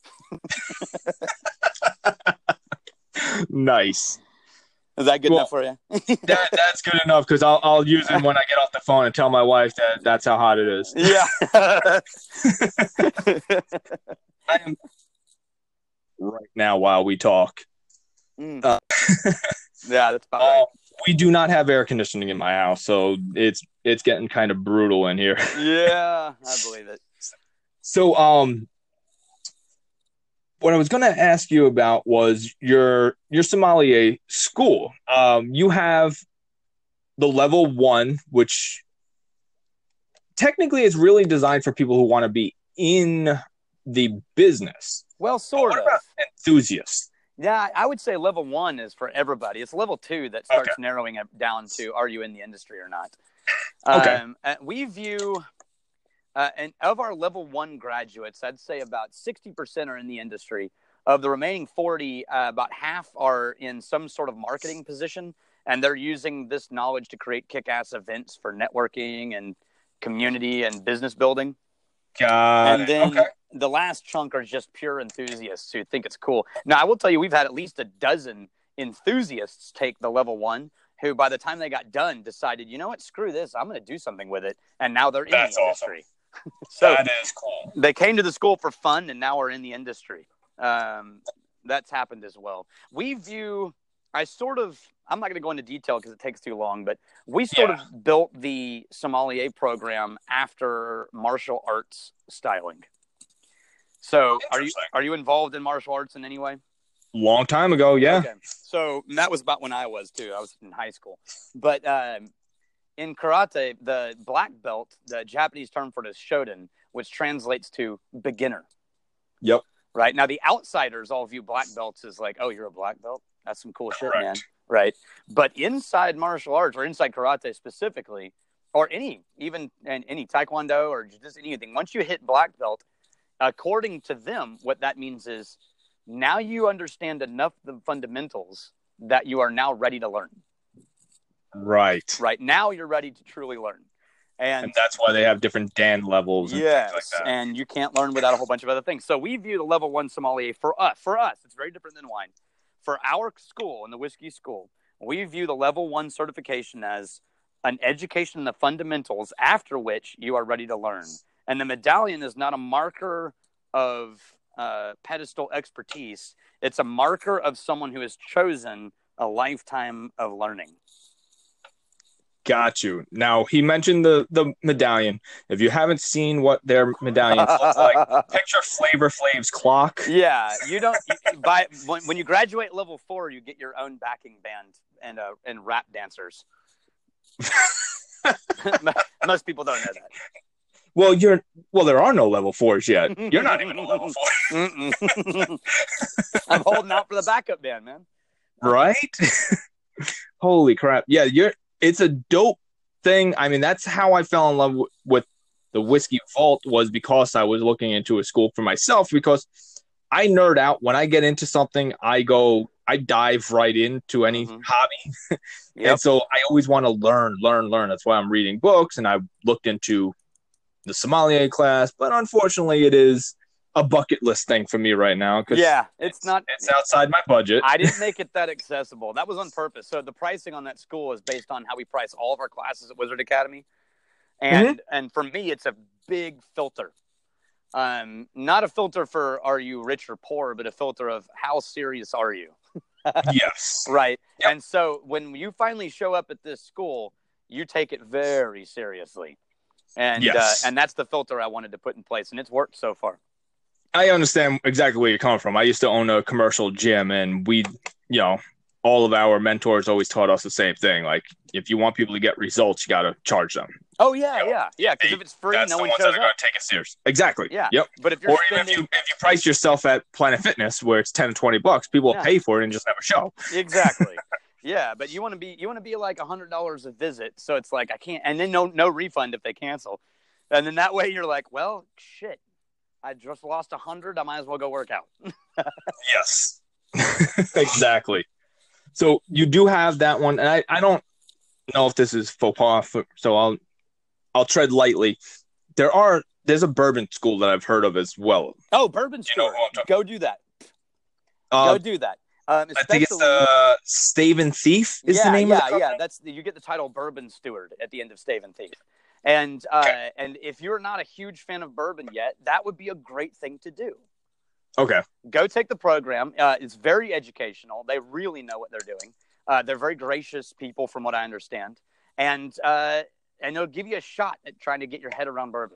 S2: Nice.
S1: Is that good
S2: Well,
S1: enough for you?
S2: that that's good enough, because I'll I'll use it when I get off the phone and tell my wife that that's how hot it is.
S1: Yeah.
S2: I am right now while we talk.
S1: Mm.
S2: Uh,
S1: Yeah, that's about
S2: uh,
S1: right.
S2: we do not have air conditioning in my house, so it's it's getting kind of brutal in here.
S1: Yeah, I believe it.
S2: So, um, what I was going to ask you about was your your sommelier school. Um, you have the level one, which technically is really designed for people who want to be in the business.
S1: Well, sort
S2: What
S1: of.
S2: about enthusiasts?
S1: Yeah, I would say level one is for everybody. It's level two that starts
S2: Okay.
S1: narrowing it down to, are you in the industry or not?
S2: Okay.
S1: Um, uh, we view, uh, and of our level one graduates, I'd say about sixty percent are in the industry. Of the remaining forty, uh, about half are in some sort of marketing position, and they're using this knowledge to create kick-ass events for networking and community and business building.
S2: Got
S1: and
S2: it.
S1: then
S2: Okay.
S1: the last chunk are just pure enthusiasts who think it's cool. Now, I will tell you, we've had at least a dozen enthusiasts take the level one who, by the time they got done, decided, you know what, screw this, I'm going to do something with it. And now they're in
S2: That's
S1: the
S2: awesome.
S1: industry. So
S2: That is cool.
S1: they came to the school for fun and now are in the industry. Um, that's happened as well. We view, I sort of, I'm not going to go into detail because it takes too long, but we sort
S2: Yeah.
S1: of built the sommelier program after martial arts styling. So are you
S2: Interesting.
S1: are you involved in martial arts in any way?
S2: Long time ago, yeah.
S1: Okay. So that was about when I was too. I was in high school. But um, in karate, the black belt, the Japanese term for it is shodan, which translates to beginner.
S2: Yep.
S1: Right. Now, the outsiders all view black belts as like, oh, you're a black belt? That's some cool shit,
S2: Correct.
S1: man. Right. But inside martial arts, or inside karate specifically, or any, even and any taekwondo or just anything, once you hit black belt, according to them, what that means is now you understand enough of the fundamentals that you are now ready to learn.
S2: Right.
S1: Right. Now you're ready to truly learn. And,
S2: And that's why they have different Dan levels and
S1: yes,
S2: things like that.
S1: and you can't learn without a whole bunch of other things. So we view the level one sommelier for us. For us, it's very different than wine. For our school, in the whiskey school, we view the level one certification as an education in the fundamentals, after which you are ready to learn. And the medallion is not a marker of uh, pedestal expertise. It's a marker of someone who has chosen a lifetime of learning.
S2: Got you. Now, he mentioned the, the medallion. If you haven't seen what their medallions look like, picture Flavor Flav's clock.
S1: Yeah, you don't. You, by when, when you graduate level four, you get your own backing band and uh, and rap dancers. Most people don't know that.
S2: Well, you're well. There are no level fours yet. You're not even a level four,
S1: Mm-mm. I'm holding out for the backup band, man.
S2: right? Holy crap! Yeah, you're. It's a dope thing. I mean, that's how I fell in love w- with the Whiskey Vault, was because I was looking into a school for myself, because I nerd out. When I get into something, I go, I dive right into any
S1: Mhm.
S2: hobby.
S1: Yep.
S2: And so I always want to learn, learn, learn. That's why I'm reading books, and I looked into the sommelier class, but unfortunately it is a bucket list thing for me right now. Cause
S1: Yeah, it's not.
S2: It's outside my budget.
S1: I didn't make it that accessible. That was on purpose. So the pricing on that school is based on how we price all of our classes at Wizard Academy, and and for me, it's a big filter. Um, not a filter for are you rich or poor, but a filter of how serious are you.
S2: Yes.
S1: Right.
S2: Yep.
S1: And so when you finally show up at this school, you take it very seriously. And
S2: Yes.
S1: uh, and that's the filter I wanted to put in place, and it's worked so far.
S2: I understand exactly where you're coming from. I used to own a commercial gym, and we, you know, all of our mentors always taught us the same thing. Like, if you want people to get results, you got to charge them.
S1: Oh yeah,
S2: you know,
S1: yeah, yeah. Because if it's free,
S2: that's
S1: no
S2: the
S1: one
S2: ones
S1: shows
S2: that are
S1: up.
S2: going to take it serious. Exactly.
S1: Yeah.
S2: Yep.
S1: But if you're
S2: or
S1: spending,
S2: even if you if you price yourself at Planet Fitness where it's ten to twenty bucks, people will
S1: Yeah.
S2: pay for it and just never show.
S1: Exactly. Yeah, but you want to be you want to be like a hundred dollars a visit, so it's like I can't, and then no no refund if they cancel, and then that way you're like, well, shit, I just lost a hundred, I might as well go work out.
S2: Yes, exactly. So you do have that one, and I, I don't know if this is faux pas, so I'll I'll tread lightly. There are there's a bourbon school that I've heard of as well.
S1: Oh, bourbon school,
S2: You know,
S1: go do that.
S2: Uh,
S1: go do that. Um,
S2: I think it's the Stave and Thief is
S1: yeah,
S2: the name
S1: yeah,
S2: of the company?
S1: yeah. That's you get the title Bourbon Steward at the end of Stave and Thief. And uh,
S2: Okay.
S1: and if you're not a huge fan of bourbon yet, that would be a great thing to do.
S2: Okay.
S1: Go take the program. Uh, it's very educational. They really know what they're doing. Uh, they're very gracious people, from what I understand, and uh, and they'll give you a shot at trying to get your head around bourbon.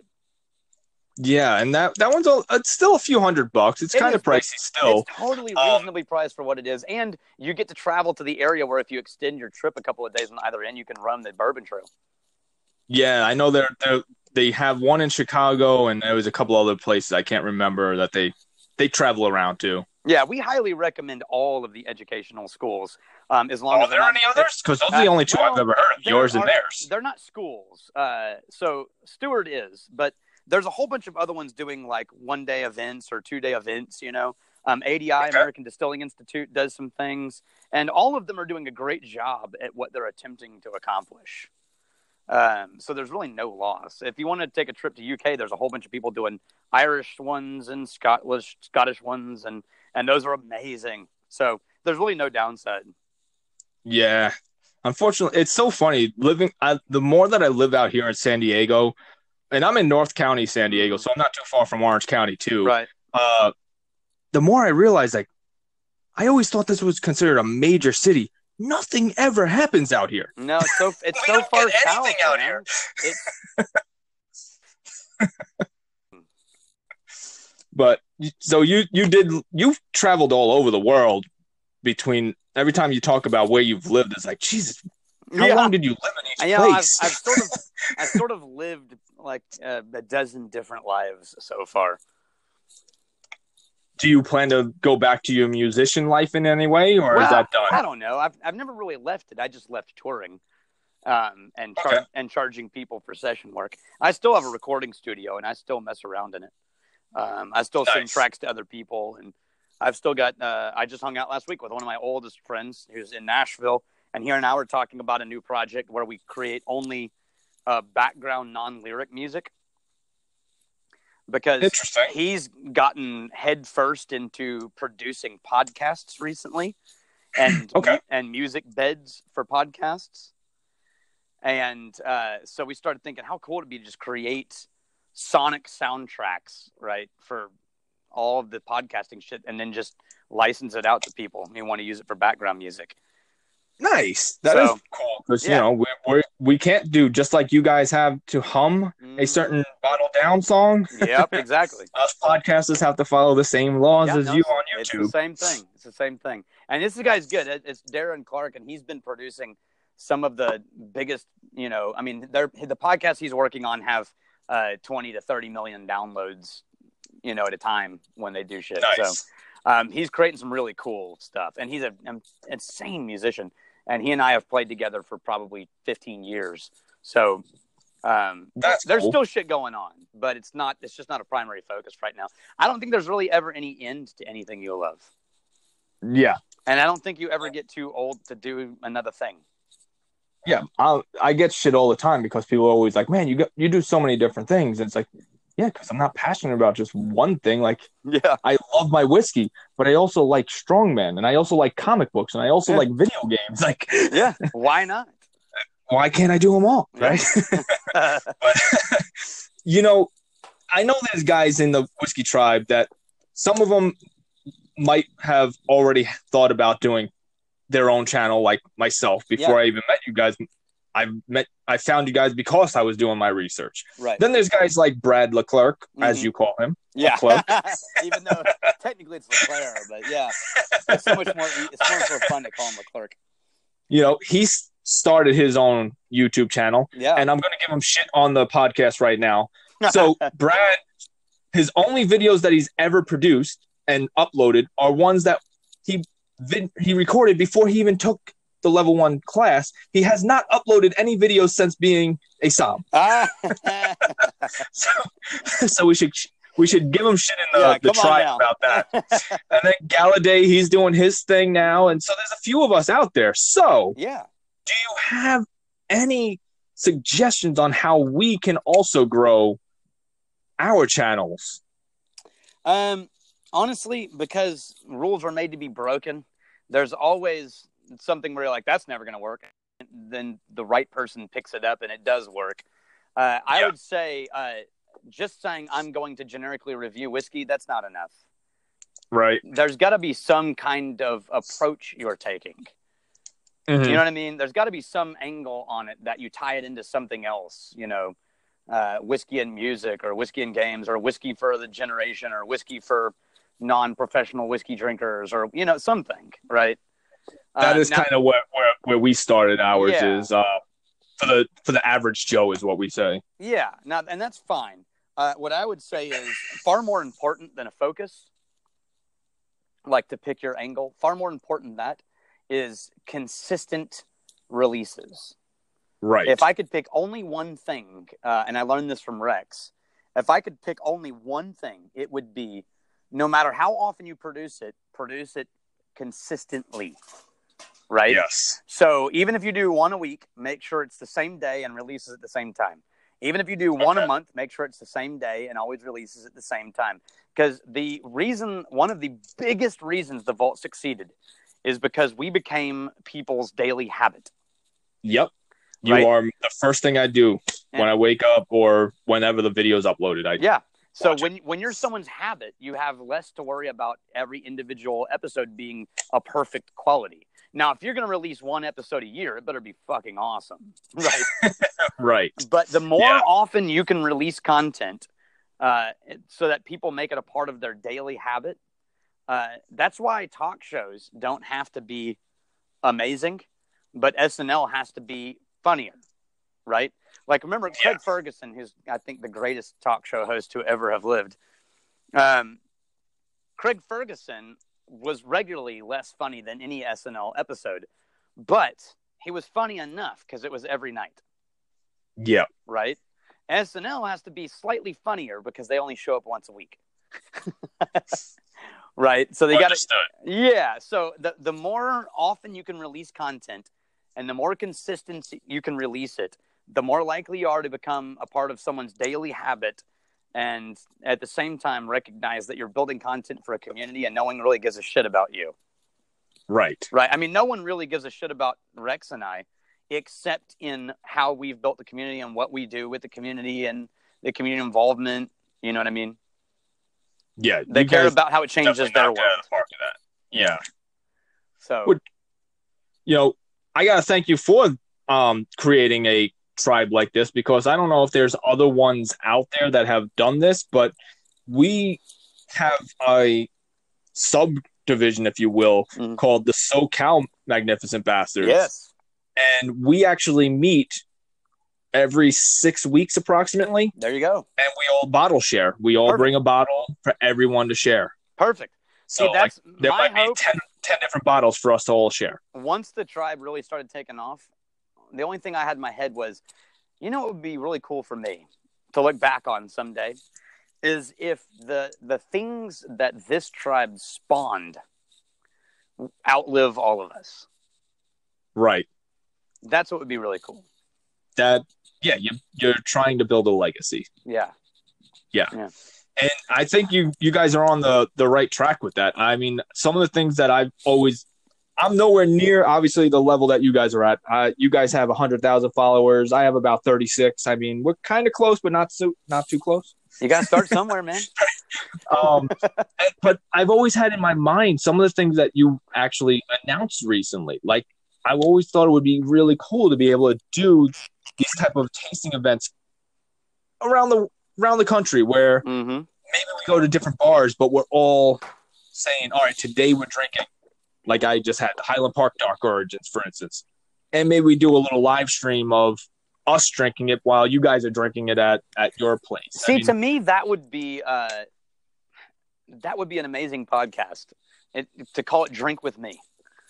S2: Yeah, and that that one's all, it's still a few hundred bucks. It's
S1: It
S2: kind
S1: is,
S2: of pricey still.
S1: It's totally
S2: Um,
S1: reasonably priced for what it is, and you get to travel to the area where if you extend your trip a couple of days on either end, you can run the bourbon trail.
S2: Yeah, I know they're, they're they have one in Chicago, and there was a couple other places I can't remember that they they travel around to.
S1: Yeah, we highly recommend all of the educational schools. Um, as long
S2: Are
S1: as they're
S2: there
S1: not-
S2: any others? Because those are the
S1: Uh,
S2: only two
S1: well,
S2: I've ever heard of,
S1: there
S2: yours and
S1: are-
S2: theirs.
S1: They're not schools. Uh, so Stewart is, but there's a whole bunch of other ones doing like one day events or two day events, you know. Um, A D I,
S2: Okay.
S1: American Distilling Institute, does some things, and all of them are doing a great job at what they're attempting to accomplish. Um, so there's really no loss. If you want to take a trip to U K, there's a whole bunch of people doing Irish ones and Scottish Scottish ones, and and those are amazing. So there's really no downside.
S2: Yeah. Unfortunately, it's so funny living. I, the more that I live out here in San Diego, and I'm in North County, San Diego, so I'm not too far from Orange County too.
S1: Right.
S2: Uh, the more I realize, like, I always thought this was considered a major city. Nothing ever happens out here.
S1: No, it's so it's
S2: We
S1: so
S2: don't
S1: far
S2: get
S1: south
S2: anything out
S1: man.
S2: here.
S1: It's
S2: But so you you did you've traveled all over the world. Between every time you talk about where you've lived, it's like, Jesus, how
S1: yeah.
S2: long did you live in each
S1: You know, I've,
S2: place?
S1: I've sort of I've sort of lived like uh, a dozen different lives so far.
S2: Do you plan to go back to your musician life in any way, or
S1: Well,
S2: is that done?
S1: I don't know. I've I've never really left it. I just left touring, um, and char-
S2: Okay.
S1: and charging people for session work. I still have a recording studio, and I still mess around in it. Um, I still send
S2: Nice.
S1: tracks to other people, and I've still got. Uh, I just hung out last week with one of my oldest friends who's in Nashville, and here now we're talking about a new project where we create only uh, background non-lyric music. Because
S2: Interesting.
S1: he's gotten headfirst into producing podcasts recently, and
S2: Okay.
S1: and music beds for podcasts, and uh, so we started thinking, how cool it'd be to just create sonic soundtracks, right, for all of the podcasting shit, and then just license it out to people who want to use it for background music.
S2: Nice. That is
S1: So,
S2: cool because
S1: yeah.
S2: you know we we we can't do just like you guys have to hum a certain bottle down song.
S1: Yep, exactly.
S2: Us podcasters have to follow the same laws
S1: Yeah,
S2: as
S1: no,
S2: you on
S1: It's
S2: YouTube.
S1: the same thing. It's the same thing. And this guy's good. It- It's Darren Clark, and he's been producing some of the biggest, you know, I mean, they're, the podcasts he's working on have uh, twenty to thirty million downloads, you know, at a time when they do shit.
S2: Nice.
S1: So um, he's creating some really cool stuff. And he's a, an insane musician. And he and I have played together for probably fifteen years. So um,
S2: That's
S1: there's
S2: cool.
S1: still shit going on, but it's not, it's just not a primary focus right now. I don't think there's really ever any end to anything you love.
S2: Yeah,
S1: And I don't think you ever get too old to do another thing.
S2: yeah. I I get shit all the time because people are always like, "Man, you got you do so many different things." And it's like, yeah, because I'm not passionate about just one thing. Like,
S1: Yeah.
S2: I love my whiskey, but I also like strongman, and I also like comic books, and I also
S1: Yeah.
S2: like video games. Like,
S1: Yeah. Why not?
S2: why can't I do them all? Right? But you know, I know there's guys in the whiskey tribe that some of them might have already thought about doing their own channel, like myself. Before
S1: Yeah.
S2: I even met you guys, I met, I found you guys because I was doing my research.
S1: Right.
S2: Then there's guys like Brad Leclerc, as
S1: Mhm.
S2: you call him.
S1: Yeah.
S2: Leclerc.
S1: Even though technically it's Leclerc, but yeah, it's so much more. It's so much more fun to call him Leclerc.
S2: You know, he's started his own YouTube channel.
S1: Yeah.
S2: And I'm going to give him shit on the podcast right now. So Brad, his only videos that he's ever produced and uploaded are ones that he vid- he recorded before he even took the level one class. He has not uploaded any videos since being a Som.
S1: Ah.
S2: so, so we should we should give him shit in the,
S1: Yeah,
S2: the
S1: come on
S2: tribe
S1: now.
S2: about that. And then Galladay, he's doing his thing now, and so there's a few of us out there. So
S1: Yeah.
S2: do you have any suggestions on how we can also grow our channels?
S1: Um, honestly, because rules are made to be broken, there's always something where you're like, that's never going to work. And then the right person picks it up and it does work. Uh, I
S2: Yeah.
S1: would say uh, just saying I'm going to generically review whiskey, that's not enough.
S2: Right.
S1: There's got to be some kind of approach you're taking.
S2: Mm-hmm.
S1: You know what I mean? There's got to be some angle on it that you tie it into something else, you know, uh, whiskey and music or whiskey and games or whiskey for the generation or whiskey for non-professional whiskey drinkers or, you know, something, right?
S2: That
S1: uh,
S2: is
S1: now,
S2: kind of where, where, where we started ours
S1: Yeah.
S2: is uh, for the for the average Joe is what we say.
S1: Yeah. Now, and that's fine. Uh, what I would say is far more important than a focus, like to pick your angle, far more important than that is consistent releases.
S2: Right.
S1: If I could pick only one thing, uh, and I learned this from Rex, if I could pick only one thing, it would be no matter how often you produce it, produce it consistently, right?
S2: Yes.
S1: So even if you do one a week, make sure it's the same day and releases at the same time. Even if you do one
S2: Okay.
S1: a month, make sure it's the same day and always releases at the same time. Because the reason, one of the biggest reasons the Vault succeeded is because we became people's daily habit.
S2: Yep. You
S1: Right.
S2: are the first thing I do
S1: And-
S2: when I wake up or whenever the video is uploaded. I
S1: Yeah. So
S2: Watch it.
S1: when when you're someone's habit, you have less to worry about every individual episode being a perfect quality. Now, if you're going to release one episode a year, it better be fucking awesome, right?
S2: Right.
S1: But the more
S2: Yeah.
S1: often you can release content uh, so that people make it a part of their daily habit, uh, that's why talk shows don't have to be amazing, but S N L has to be funnier, right? Like, remember Craig
S2: Yeah.
S1: Ferguson, who's, I think, the greatest talk show host to ever have lived. Um, Craig Ferguson was regularly less funny than any S N L episode, but he was funny enough because it was every night,
S2: Yeah.
S1: right? S N L has to be slightly funnier because they only show up once a week. Right? So they got to,
S2: Understood.
S1: yeah. So the, the more often you can release content and the more consistency you can release it, the more likely you are to become a part of someone's daily habit. And at the same time, recognize that you're building content for a community and no one really gives a shit about you.
S2: Right.
S1: Right. I mean, no one really gives a shit about Rex and I, except in how we've built the community and what we do with the community and the community involvement. You know what I mean?
S2: Yeah.
S1: They
S2: you
S1: care
S2: guys
S1: about how it changes
S2: definitely
S1: their
S2: knocked it out
S1: world.
S2: of the park with that. Yeah.
S1: So,
S2: Would- You know, I gotta thank you for um creating a tribe like this because I don't know if there's other ones out there that have done this, but we have a subdivision, if you will,
S1: Mhm.
S2: called the SoCal Magnificent Bastards.
S1: yes.
S2: And we actually meet every six weeks approximately,
S1: There you go.
S2: and we all bottle share. We all
S1: Perfect.
S2: bring a bottle for everyone to share.
S1: Perfect.
S2: So
S1: See, that's
S2: like, there
S1: my
S2: might
S1: hope.
S2: be ten, ten different bottles for us to all share.
S1: Once the tribe really started taking off, the only thing I had in my head was, you know, what would be really cool for me to look back on someday is if the the things that this tribe spawned outlive all of us.
S2: Right.
S1: That's what would be really cool.
S2: That yeah, you you're trying to build a legacy.
S1: Yeah.
S2: And I think you you guys are on the the right track with that. I mean, some of the things that I've always I'm nowhere near obviously the level that you guys are at. Uh, you guys have one hundred thousand followers. I have about thirty-six. I mean, we're kind of close but not so not too close.
S1: You got to start somewhere, man.
S2: Um but I've always had in my mind some of the things that you actually announced recently. Like I've always thought it would be really cool to be able to do these type of tasting events around the around the country where
S1: Mm-hmm.
S2: maybe we go to different bars, but we're all saying, all right, today we're drinking. Like I just had Highland Park Dark Origins, for instance. and maybe we do a little live stream of us drinking it while you guys are drinking it at, at your place.
S1: See,
S2: I mean,
S1: to me, that would be uh, that would be an amazing podcast. It, to call it "Drink with Me."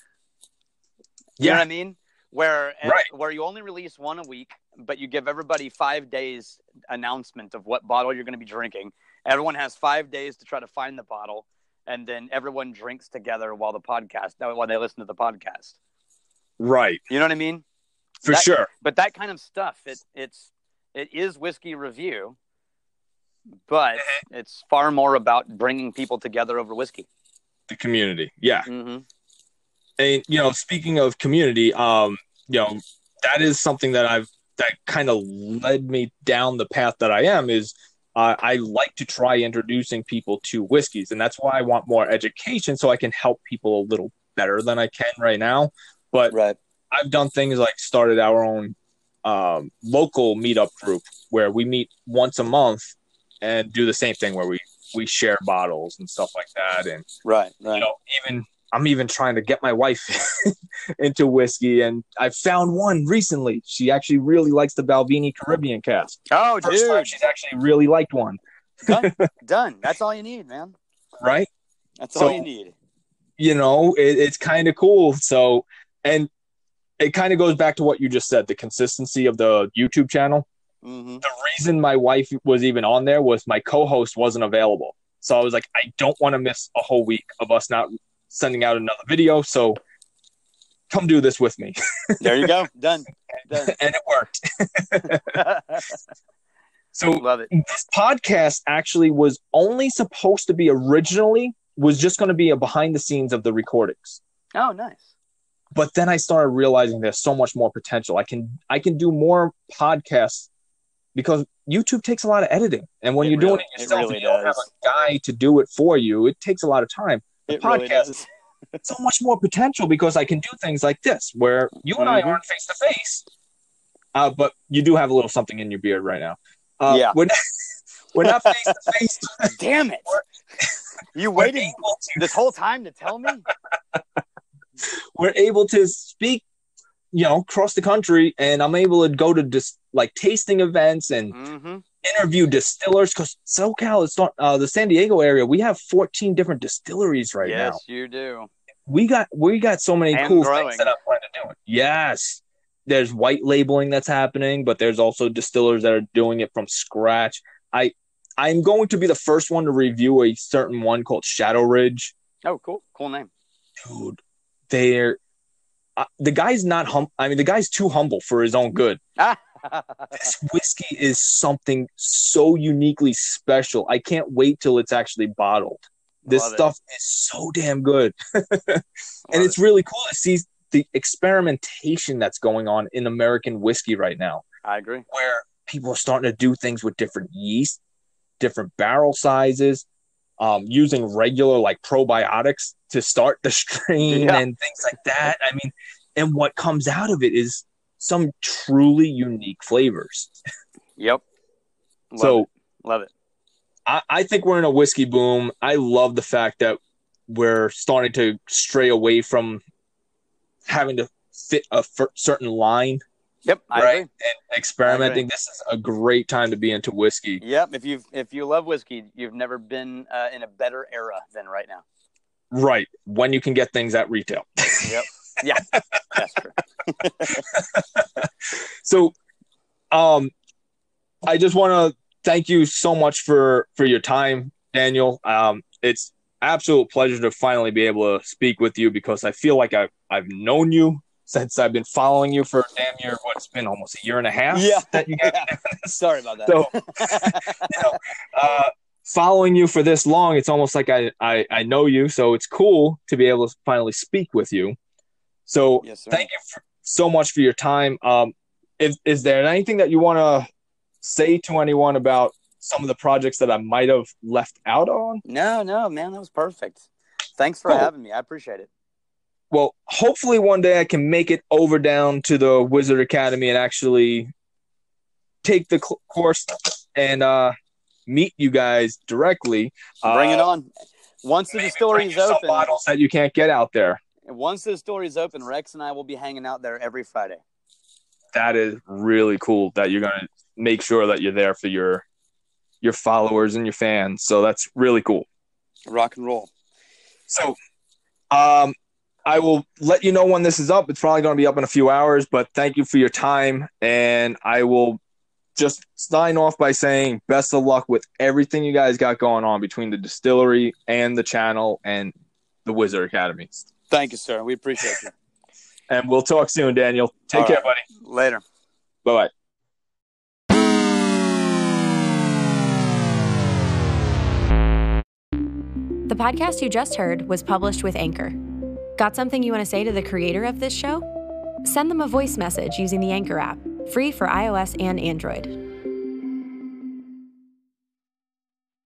S1: You
S2: yeah,
S1: know what I mean? Where
S2: right.
S1: where you only release one a week, but you give everybody five days announcement of what bottle you're going to be drinking. Everyone has five days to try to find the bottle, and then everyone drinks together while the podcast while they listen to the podcast.
S2: Right.
S1: You know what I mean?
S2: For
S1: that,
S2: sure.
S1: But that kind of stuff, it it's it is whiskey review, but it's far more about bringing people together over whiskey.
S2: The community, yeah.
S1: Mm-hmm.
S2: And you know, speaking of community, um, you know, that is something that I've that kind of led me down the path that I am. Is uh, I like to try introducing people to whiskeys, and that's why I want more education so I can help people a little better than I can right now. But
S1: right.
S2: I've done things like started our own um, local meetup group where we meet once a month and do the same thing where we, we share bottles and stuff like that. And,
S1: right, right.
S2: you know, even I'm even trying to get my wife into whiskey, and I found one recently. She actually really likes the Balvenie Caribbean cask.
S1: Oh,
S2: First
S1: dude.
S2: time she's actually really liked one.
S1: Done. Done. That's all you need, man.
S2: Right?
S1: That's
S2: so,
S1: all you need.
S2: You know, it, it's kind of cool. So, and it kind of goes back to what you just said, the consistency of the YouTube channel.
S1: Mm-hmm.
S2: The reason my wife was even on there was my co-host wasn't available. So I was like, I don't want to miss a whole week of us not sending out another video. So come do this with me.
S1: There you go. Done. Done.
S2: And it worked. So
S1: love it.
S2: This podcast actually was only supposed to be originally was just going to be a behind the scenes of the recordings.
S1: Oh, nice.
S2: But then I started realizing there's so much more potential. I can I can do more podcasts because YouTube takes a lot of editing. And when
S1: it
S2: you're
S1: really,
S2: doing it yourself,
S1: it really
S2: and you don't
S1: does.
S2: have a guy to do it for you, it takes a lot of time. The
S1: it
S2: podcast
S1: really does.
S2: so much more potential because I can do things like this, where you and
S1: mm-hmm.
S2: I aren't face to face, uh, but you do have a little something in your beard right now. Uh,
S1: yeah,
S2: we're not, we're not face to face.
S1: Damn it! You waited this whole time to tell me.
S2: We're able to speak, you know, across the country, and I'm able to go to dis- like tasting events and
S1: mm-hmm.
S2: interview distillers because SoCal is uh, the San Diego area. We have fourteen different distilleries right
S1: yes,
S2: now.
S1: Yes, you do.
S2: We got we got so many
S1: and
S2: cool
S1: growing.
S2: things that I'm trying to do. Yes, there's white labeling that's happening, but there's also distillers that are doing it from scratch. I I'm going to be the first one to review a certain one called Shadow Ridge.
S1: Oh, cool, cool name,
S2: dude. They're uh, the guy's not hum. I mean, the guy's too humble for his own good. This whiskey is something so uniquely special. I can't wait till it's actually bottled. This
S1: Love
S2: stuff
S1: it.
S2: is so damn good, and it's it. really cool to see the experimentation that's going on in American whiskey right now.
S1: I agree.
S2: Where people are starting to do things with different yeast, different barrel sizes. Um, using regular like probiotics to start the strain
S1: yeah.
S2: and things like that. I mean, and what comes out of it is some truly unique flavors.
S1: Yep. Love
S2: so
S1: it. Love it.
S2: I, I think we're in a whiskey boom. I love the fact that we're starting to stray away from having to fit a f- certain line.
S1: Yep, I
S2: right?
S1: agree.
S2: And experimenting. This is a great time to be into whiskey.
S1: Yep. If you if you love whiskey, you've never been uh, in a better era than right now.
S2: Right. When you can get things at retail.
S1: Yep. Yeah. That's true.
S2: So, um, I just want to thank you so much for for your time, Daniel. Um, it's absolute pleasure to finally be able to speak with you because I feel like I've I've known you since I've been following you for damn near what's been almost a year and a half.
S1: Yeah.
S2: That you got.
S1: Yeah. Sorry about that.
S2: So, you know, uh, following you for this long, it's almost like I, I, I know you. So it's cool to be able to finally speak with you. So
S1: yes, sir.
S2: Thank you for, so much for your time. Um, is, is there anything that you want to say to anyone about some of the projects that I might have left out on?
S1: No, no, man, that was perfect. Thanks for
S2: cool.
S1: having me. I appreciate it.
S2: Well, hopefully one day I can make it over down to the Wizard Academy and actually take the cl- course and uh, meet you guys directly.
S1: Bring
S2: uh,
S1: it on. Once the distillery is open.
S2: Bottles that you can't get out there.
S1: And once the store is open, Rex and I will be hanging out there every Friday.
S2: That is really cool that you're going to make sure that you're there for your your followers and your fans. So that's really cool.
S1: Rock and roll.
S2: So um, I will let you know when this is up. It's probably going to be up in a few hours, but thank you for your time. And I will just sign off by saying best of luck with everything you guys got going on between the distillery and the channel and the Wizard Academy.
S1: Thank you, sir. We appreciate you.
S2: And we'll talk soon, Daniel. Take
S1: All
S2: care,
S1: right.
S2: buddy.
S1: Later.
S2: Bye-bye.
S3: The podcast you just heard was published with Anchor. Got something you want to say to the creator of this show? Send them a voice message using the Anchor app, free for iOS and Android.